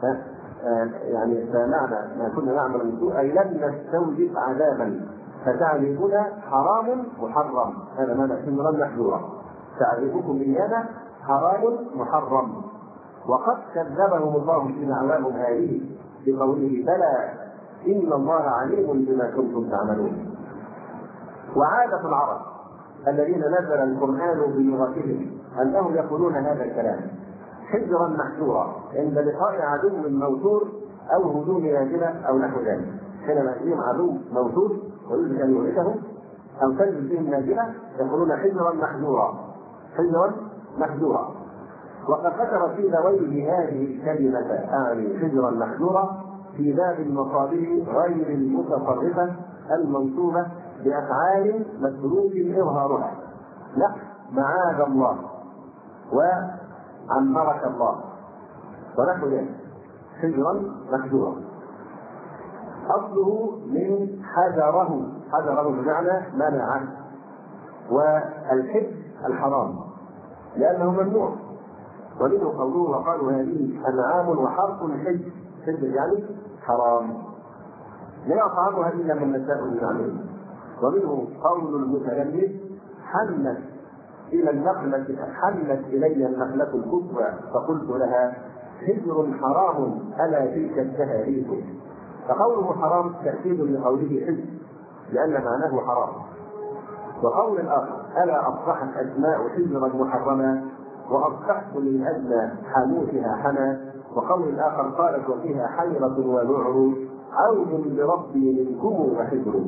يعني فمعنى ما كنا نعمل من سوء أي لم نستوجب عذابا فتعذيبنا حرام محرم. هذا معنى حجرا محجورا، تعذيبكم إيانا حرام محرم. وقد كذبهم الله في دعواهم هذه بقوله: بلى إن الله عليم بما كنتم تعملون. وعادة العرب الذين نزل القرآن بلغتهم أنهم يقولون هذا الكلام حجرا محجورا عند لقاء عدو موتور أو هجوم نازلة أو نحو ذلك. حينما يأتيهم عدو موتور ويريد أن يهلكهم أو تنزل بهم نازلة يقولون حجرا محجورا، حجرا محجورا. وقد ذكر في ذويه هذه الكلمة أعني حجرا محجورا في باب المصادر غير المتصرفة المنصوبة بأفعال مسلوك إظهارها نحو معاذ الله وعمرك الله ونحو ذلك، حجرا محجورا. أصله من حجره، حجره بمعنى منعه، والحج الحرام لأنه ممنوع، ومنه قوله: وقالوا هذه أنعام وحرث حج، حج يعني حرام لا يطعمها إلا من نشاء من عمله. ومنه قول المتلمذ: حنت إلى النخلة حنت إلي النخلة الكبرى فقلت لها حجر حرام ألا تلك التهاريث. فقوله حرام تأكيد لقوله حج لأن معناه حرام. وقول الآخر: ألا أصبحت أسماء حجرا محرما وأصبحت من أدنى حانوتها حنا. وقول الآخر: قالت وفيها حيرة ونعر عود بربي منكم وحجر.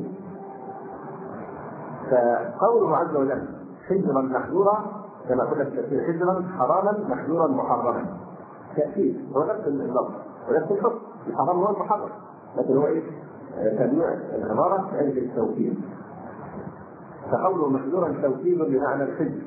فقوله عز وجل حجرا محجورا كما قلنا في التفسير حجرا حراما محجورا محرما، تأكيد هو نفس اللفظ ونفس الحكم، الحرام هو المحرم، لكن هو ايه؟ تنويع العبارة لأجل التوكيد. فقوله محجورا توكيد بمعنى الحجر.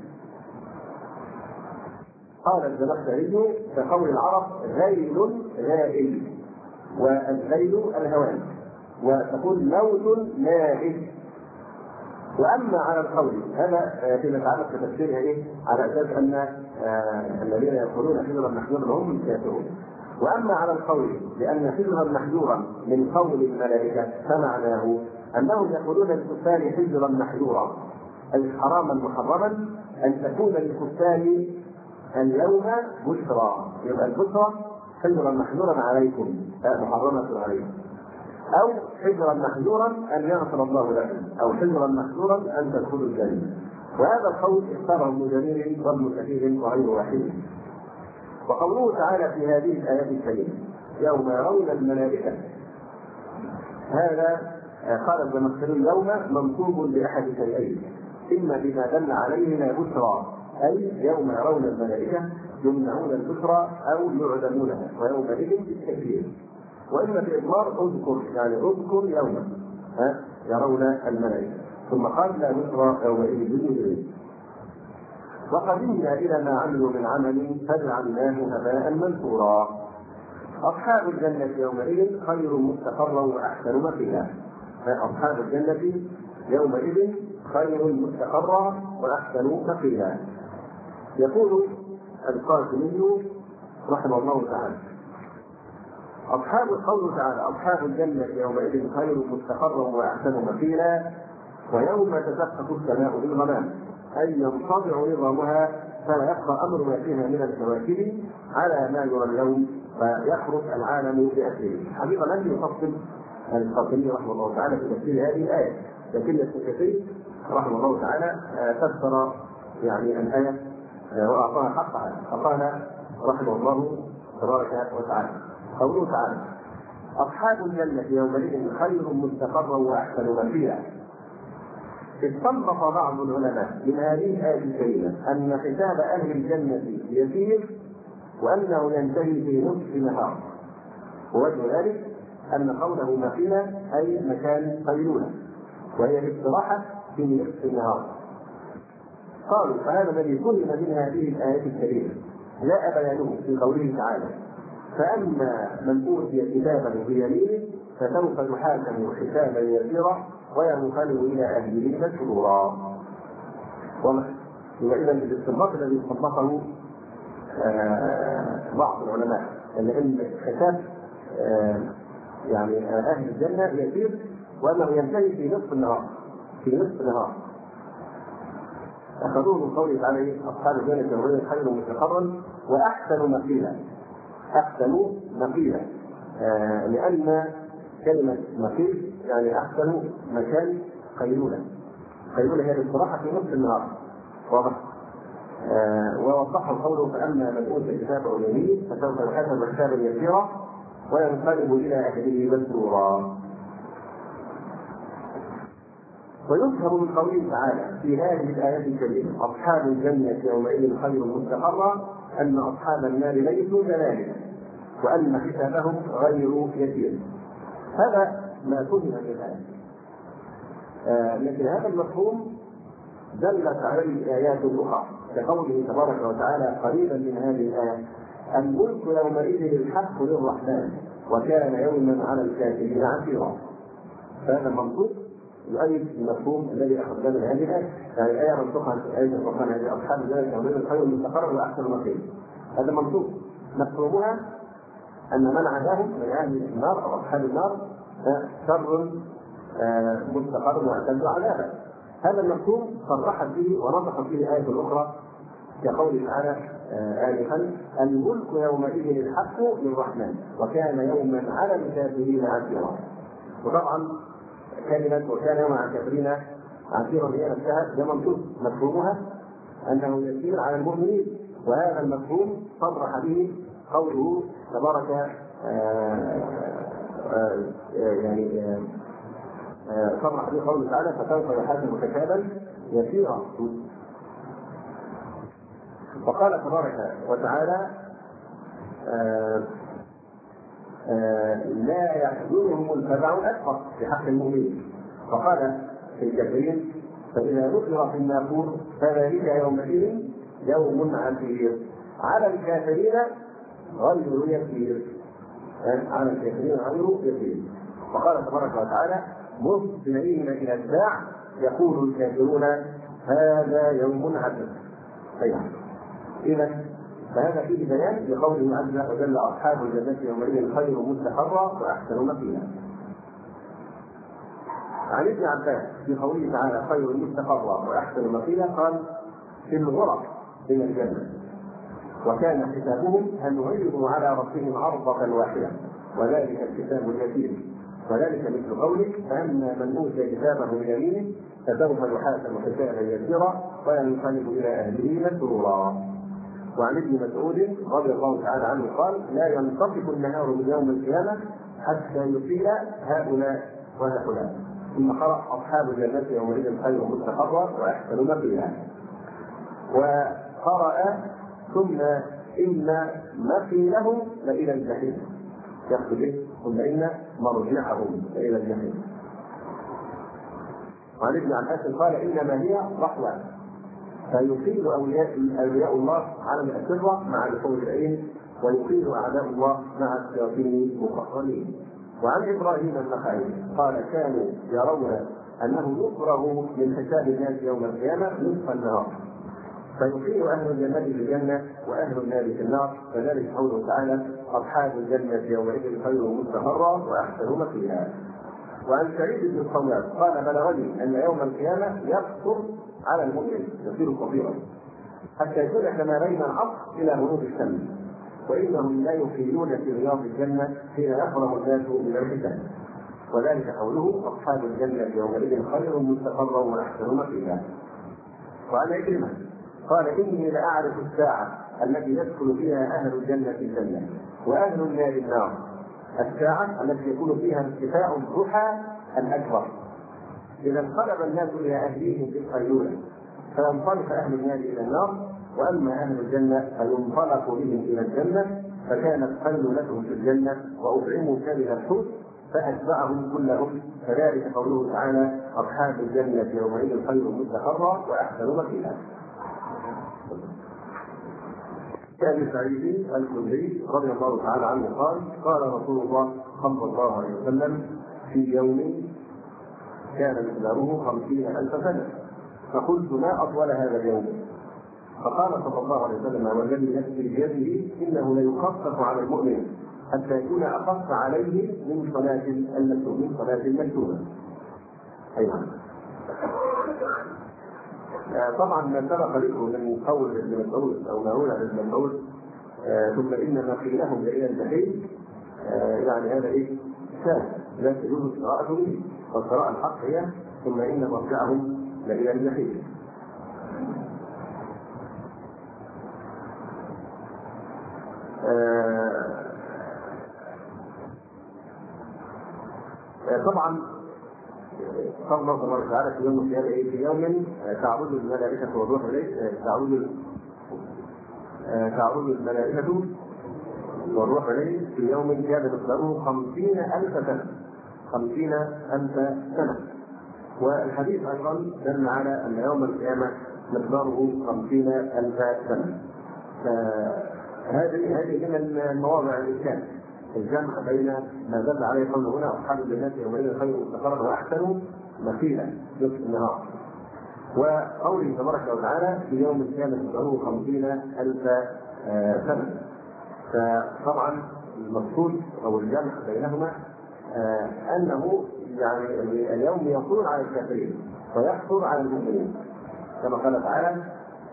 قال الزمخشري كقول العرب: ذيل ذائل، والذيل الهوان، وتقول موت نائل. واما على القول هذا فيما يتعلق بتفسيرها ايه؟ على اساس ان الذين يقولون حجرا محجورا هم الكافرون. واما على القول لان حجرا محجورا من قول الملائكه فمعناه انهم يقولون للكفار حجرا محجورا اي حراما محرما ان تكون للكفار اليوم بشرى، يبقى البشرى حجرا محجورا عليكم محرمه عليكم، أو حجرا محجورا أن يغفر الله لكم، أو حجرا محجورا أن تدخلوا الجنة. وهذا القول اختاره ابن جرير وابن كثير وغير واحد. وقوله تعالى في هذه الآيات الكريمة يوم يرون الملائكة، هذا قال الزمخشري اليوم منصوب بأحد شيئين، إما بما دل عليه لا بشرى أي يوم يرون الملائكة يمنعون البشرى أو يعدمونها ويومئذ بالتكفير، وإما في إضمار اذكر يعني اذكر يوما ها يرون الملائكة، ثم قال لا بشرى يومئذ للمجرمين. وقدمنا إلى ما عملوا من عمل فجعلناه هباء منثورا. أصحاب الجنة يومئذ خير مستقرا وأحسن مقيلا. أصحاب الجنة يومئذ خير مستقرا وأحسن مقيلا. يقول القاسمي رحمه الله تعالى أصحاب قوله تعالى أصحاب الجنة يومئذ خير مستقرا وأحسن مقيلا ويوم تشقق السماء بالغمام أي ينقطع نظامها فلا يبقى أمر ما فيها من الكواكب على ما يرى اليوم فيخرج العالم بأسره. حقيقة لم يفصل القاسمي رحمه الله تعالى في تفسير هذه الآية، لكن السكتي رحمه الله تعالى فسر يعني الآية وأعطاها حقها، فقال رحمه الله تبارك وتعالى قوله تعالى أصحاب الجنة يومئذ خير مستقرا وأحسن مقيلا. استنبط بعض العلماء من هذه الآية الكريمة أن حساب أهل الجنة يسير وأنه ينتهي في نصف نهار، ووجه ذلك أن قوله مقيلا أي مكان قيلولة وهي الاستراحة في نصف النهار. قالوا فهذا الذي فهم من هذه الآية الكريمة جاء بيانه في قوله تعالى فأما من أوتي كتابه بيمينه فسوف يحاسب حسابا يسيرا وينقلب إلى أهله مسرورا. وإذا الاستنباط الذي استنبطه بعض العلماء أن حساب يعني أهل الجنة يسير وأنه ينتهي في نصف النهار في نصف النهار أخذوه من قوله تعالى أصحاب الجنة يومئذ خير مستقرا وأحسن مقيلا. أحسن مقيلا آه لأن كلمة مقيل يعني أحسن مكان قيلولة. قيلولة هي الاستراحة في نصف النهار واضح. آه ووضحوا قوله فأما من أوتي كتابه بيمينه فسوف يحاسب حسابا يسيرا وينقلب إلى أهله مسرورا. ويظهر من قوله تعالى في هذه الآيات الكريمة أصحاب الجنة يومئذ خير مستقرا أن أصحاب النار ليسوا كذلك وأن حسابهم غير يسير. هذا ما فهم من الآية. آه لكن هذا المفهوم دلت عليه آيات أخرى كقوله تبارك وتعالى قريبا من هذه الآية الملك يومئذ الحق للرحمن وكان يوما على الكافرين عسيرا. فهذا المنطوق يؤيد المفهوم الذي أخذنا من هذه الآية. يعني الآية منطوقة عن آية القرآن هذه أصحاب ذلك يومئذ خير مستقرا وأحسن مقيلا. هذا منطوق مفهومها أن من عداهم من أهل النار أو أصحاب النار شر مستقر وأشد عذابا. هذا المفهوم صرحت به ونطقت به آية أخرى كقوله تعالى آنفا الملك يومئذ الحق للرحمن وكان يوما على الكافرين عسيرا. وطبعا كلمة وكان يوما على الكافرين عسيرا هي نفسها ده منطوق مفهومها أنه يسير على المؤمنين، وهذا المفهوم صرح به قوله تبارك آآ آآ يعني آآ صرح به قوله تعالى فسوف يحاسب حسابا يسيرا. وقال تبارك وتعالى آآ آآ لا يحزنهم الفزع الأكبر في حق المؤمنين. وقال في الكافرين فإذا ذكر في الناقور فذلك يومئذ يوم عسير على الكافرين غير يسير على الكافرين غير يسير. وقال تبارك وتعالى مصدرين إلى الداع يقول الكافرون هذا يوم عسر. أيوة. إذا فهذا فيه بيان لقوله عز وجل أصحاب الجنة يومئذ خير مستقرا وأحسن مقيلا. عن ابن عباس في قوله تعالى خير مستقرا وأحسن مقيلا قال في الغرف من الجنة وكان حسابهم هل يعرضوا على ربهم عرضة واحدة وذلك الكتاب اليسير وذلك مثل قوله فأما من أوتي كتابه بيمينه فسوف يحاسب حسابا يسيرا وينقلب إلى أهله مسرورا. وعن ابن مسعود رضي الله تعالى عنه قال لا ينتصف النهار من يوم القيامة حتى يطيل هؤلاء وهؤلاء. ثم قرأ أصحاب الجنة يومئذ خير مستقرا وأحسن مقيلا. وقرأ ثم إن مقيلهم لإلى الجحيم يقصد به ثم إن مرجعهم لإلى الجحيم. وعن ابن عباس قال إنما هي رحوة فيقيل أولياء, أولياء الله على الأسرة مع الحور العين ويقيل أعداء الله مع الشياطين المقرنين. وعن إبراهيم النخعي قال كانوا يرون أنه يكره من حساب الناس يوم القيامة نصف النهار فيقيل أهل الجنة في الجنة وأهل النار في النار فذلك قوله تعالى أصحاب الجنة يومئذ خير مستقرا وأحسن مقيلا. وعن سعيد بن الصواب قال بلغني أن يوم القيامة يقصر على المؤمن يصير قصيرا حتى يصلح ما بين العصر إلى غروب الشمس وإنهم لا يقيلون في رياض الجنة حين يحرم الناس من الحساب وذلك قوله أصحاب الجنة يومئذ خير مستقرا وأحسن مقيلا. وعن عكرمة قال إني لأعرف الساعة التي يدخل فيها أهل الجنة في الجنة وأهل النار النار. الساعة التي يكون فيها ارتفاع الضحى الأكبر إذا انقلب الناس إلى أهليهم في القيلولة فينطلق أهل النار إلى النار وأما أهل الجنة فينطلق بهم إلى الجنة فكانت قيلولتهم في الجنة وأطعموا كبد الحوت فأتبعهم كلهم فذلك قوله تعالى أصحاب الجنة يومئذ خير مستقرا وأحسن مقيلا. كان سعيد الخدري رضي الله تعالى عنه قال قال رسول الله صلى الله عليه وسلم في يوم كان مقداره خمسين ألف سنة فقلت ما أطول هذا اليوم فقال صلى الله عليه وسلم والذي نفسي بيده إنه ليخفف على المؤمن حتى يكون أخف عليه من صلاة المكتوبة من صلاة المكتوبة. أيضا طبعا ما سبق ذكره من قول ابن مسعود او ما هو ابن مسعود ثم ان مقيلهم الى الجحيم يعني هذا ايه؟ شاذ لا تجوز قراءته به والقراءة الحق هي ثم ان مرجعهم الى الجحيم. طبعا قال الله تبارك وتعالى في يوم القيامة في يوم تعرض الملائكة والروح إليه تعرض تعرض الملائكة والروح إليه في يوم كان مقداره خمسين ألف سنة خمسين ألف سنة. والحديث أيضا دل على أن يوم القيامة مقداره خمسين ألف سنة. فهذه هذه من المواضع الإمكان الجمع بين ما دل عليه قوله هنا أصحاب الجنة يومئذ خير مستقرا وأحسن مقيلا نصف النهار وقوله تبارك وتعالى في يوم كان مقداره خمسين ألف سنة. فطبعا المقصود أو الجمع بينهما أنه يعني اليوم يطول على الكافرين ويحصل على المؤمنين كما قال تعالى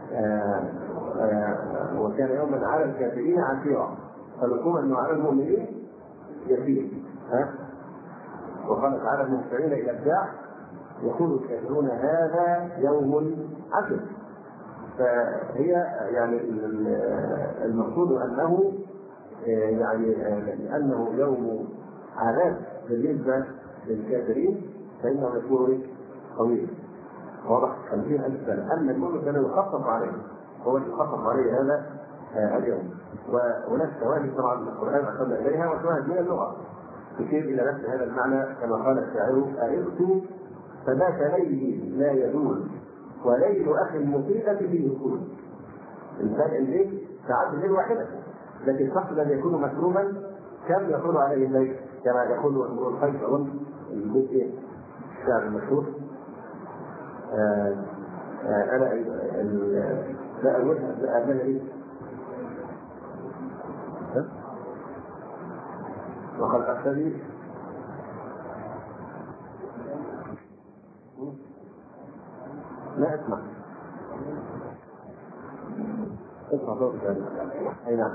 وكان يوما على الكافرين عسيرا فالحكم انه على المؤمنين يسير ها وقال تعالى المهتدين الى الداع يقول الكافرون هذا يوم عسر. فهي يعني المقصود انه يعني لانه يوم عذاب بالنسبه للكافرين فانه يكون طويل واضح خمسين ألف سنة. أما المؤمن كان يخفف عليه هو يخفف عليه هذا آه اليوم. وهناك شواهد طبعا من القرآن أخذنا إليها وشواهد من اللغة تشير إلى نفس هذا المعنى كما قال الشاعر أئرت فذاك ليل لا يدور وليل أخي المصيبة فيه الخلود. الإنسان الليل ساعات الليل واحدة لكن الشخص الذي يكون مسروما كم يطول عليه الليل كما يقول امرؤ القيس أظن الجزء الشعر المشهور آه آه انا لا اقولها لا انا ايه وقد اخذني لا اسمع اسمع صوت ثاني. اي نعم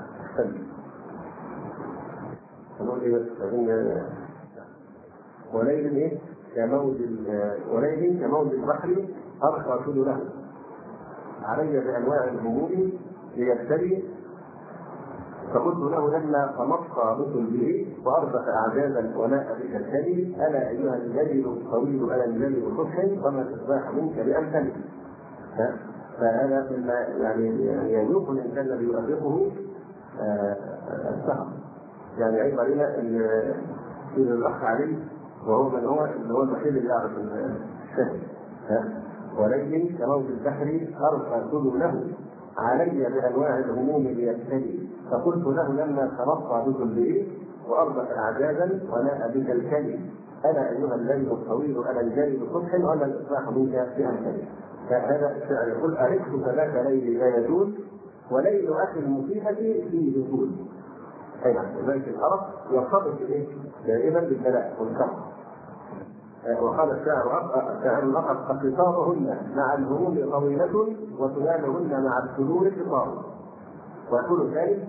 نقول ايه بس وليل ايه كموج وليل كموج البحر ارخى كل له علي بانواع الهموم ليبتلي فقلت له لما تمطى مثل به واربك اعجازا وناء بك الكلم الا ايها الجليل الطويل انا الجليل الصبح وما تصبح منك بامثله. فهذا مما يعني يذوق الانسان الذي يؤرخه السهر. يعني عيب علينا ان يقول الاخ علي وهو من هو اللي هو الوحيد اللي يعرف الشهر. ولكن كموج البحر ارخى كل له علي بانواع الهموم ليبتلي فقلت له لما ترفع بكم به واربك اعجازا وناء بك الكلم انا ايها الليل الطويل انا الجليل الصبح وانا الاصباح منك بامثله. فهذا الشعر يقول أرقت فذاك ليلي لا يزول وليل أخي المصيبة فيه يزول. أي نعم لذلك الأرق يرتبط إيه؟ دائما بالبلاء والكرب. وقال الشاعر الشاعر الآخر فخطابهن مع الهموم طويلة وسلالهن مع السرور قصار. ويقول ذلك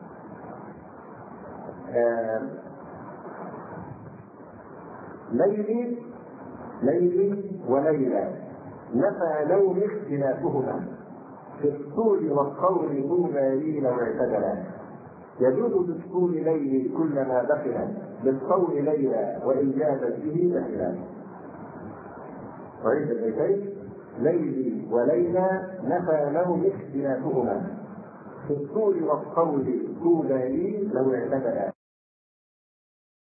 آه ليلي ليلي وليلى نفى نوم اختلافهما في الطول والقول طول ليل واعتدلا يجوز بالطول ليل كلما دخل بالطول ليلى وان جازت به دخلا. وعند البيتين ليلي وليلى نفى نوم اختلافهما في الطول والقول طول ليل لو اعتدلا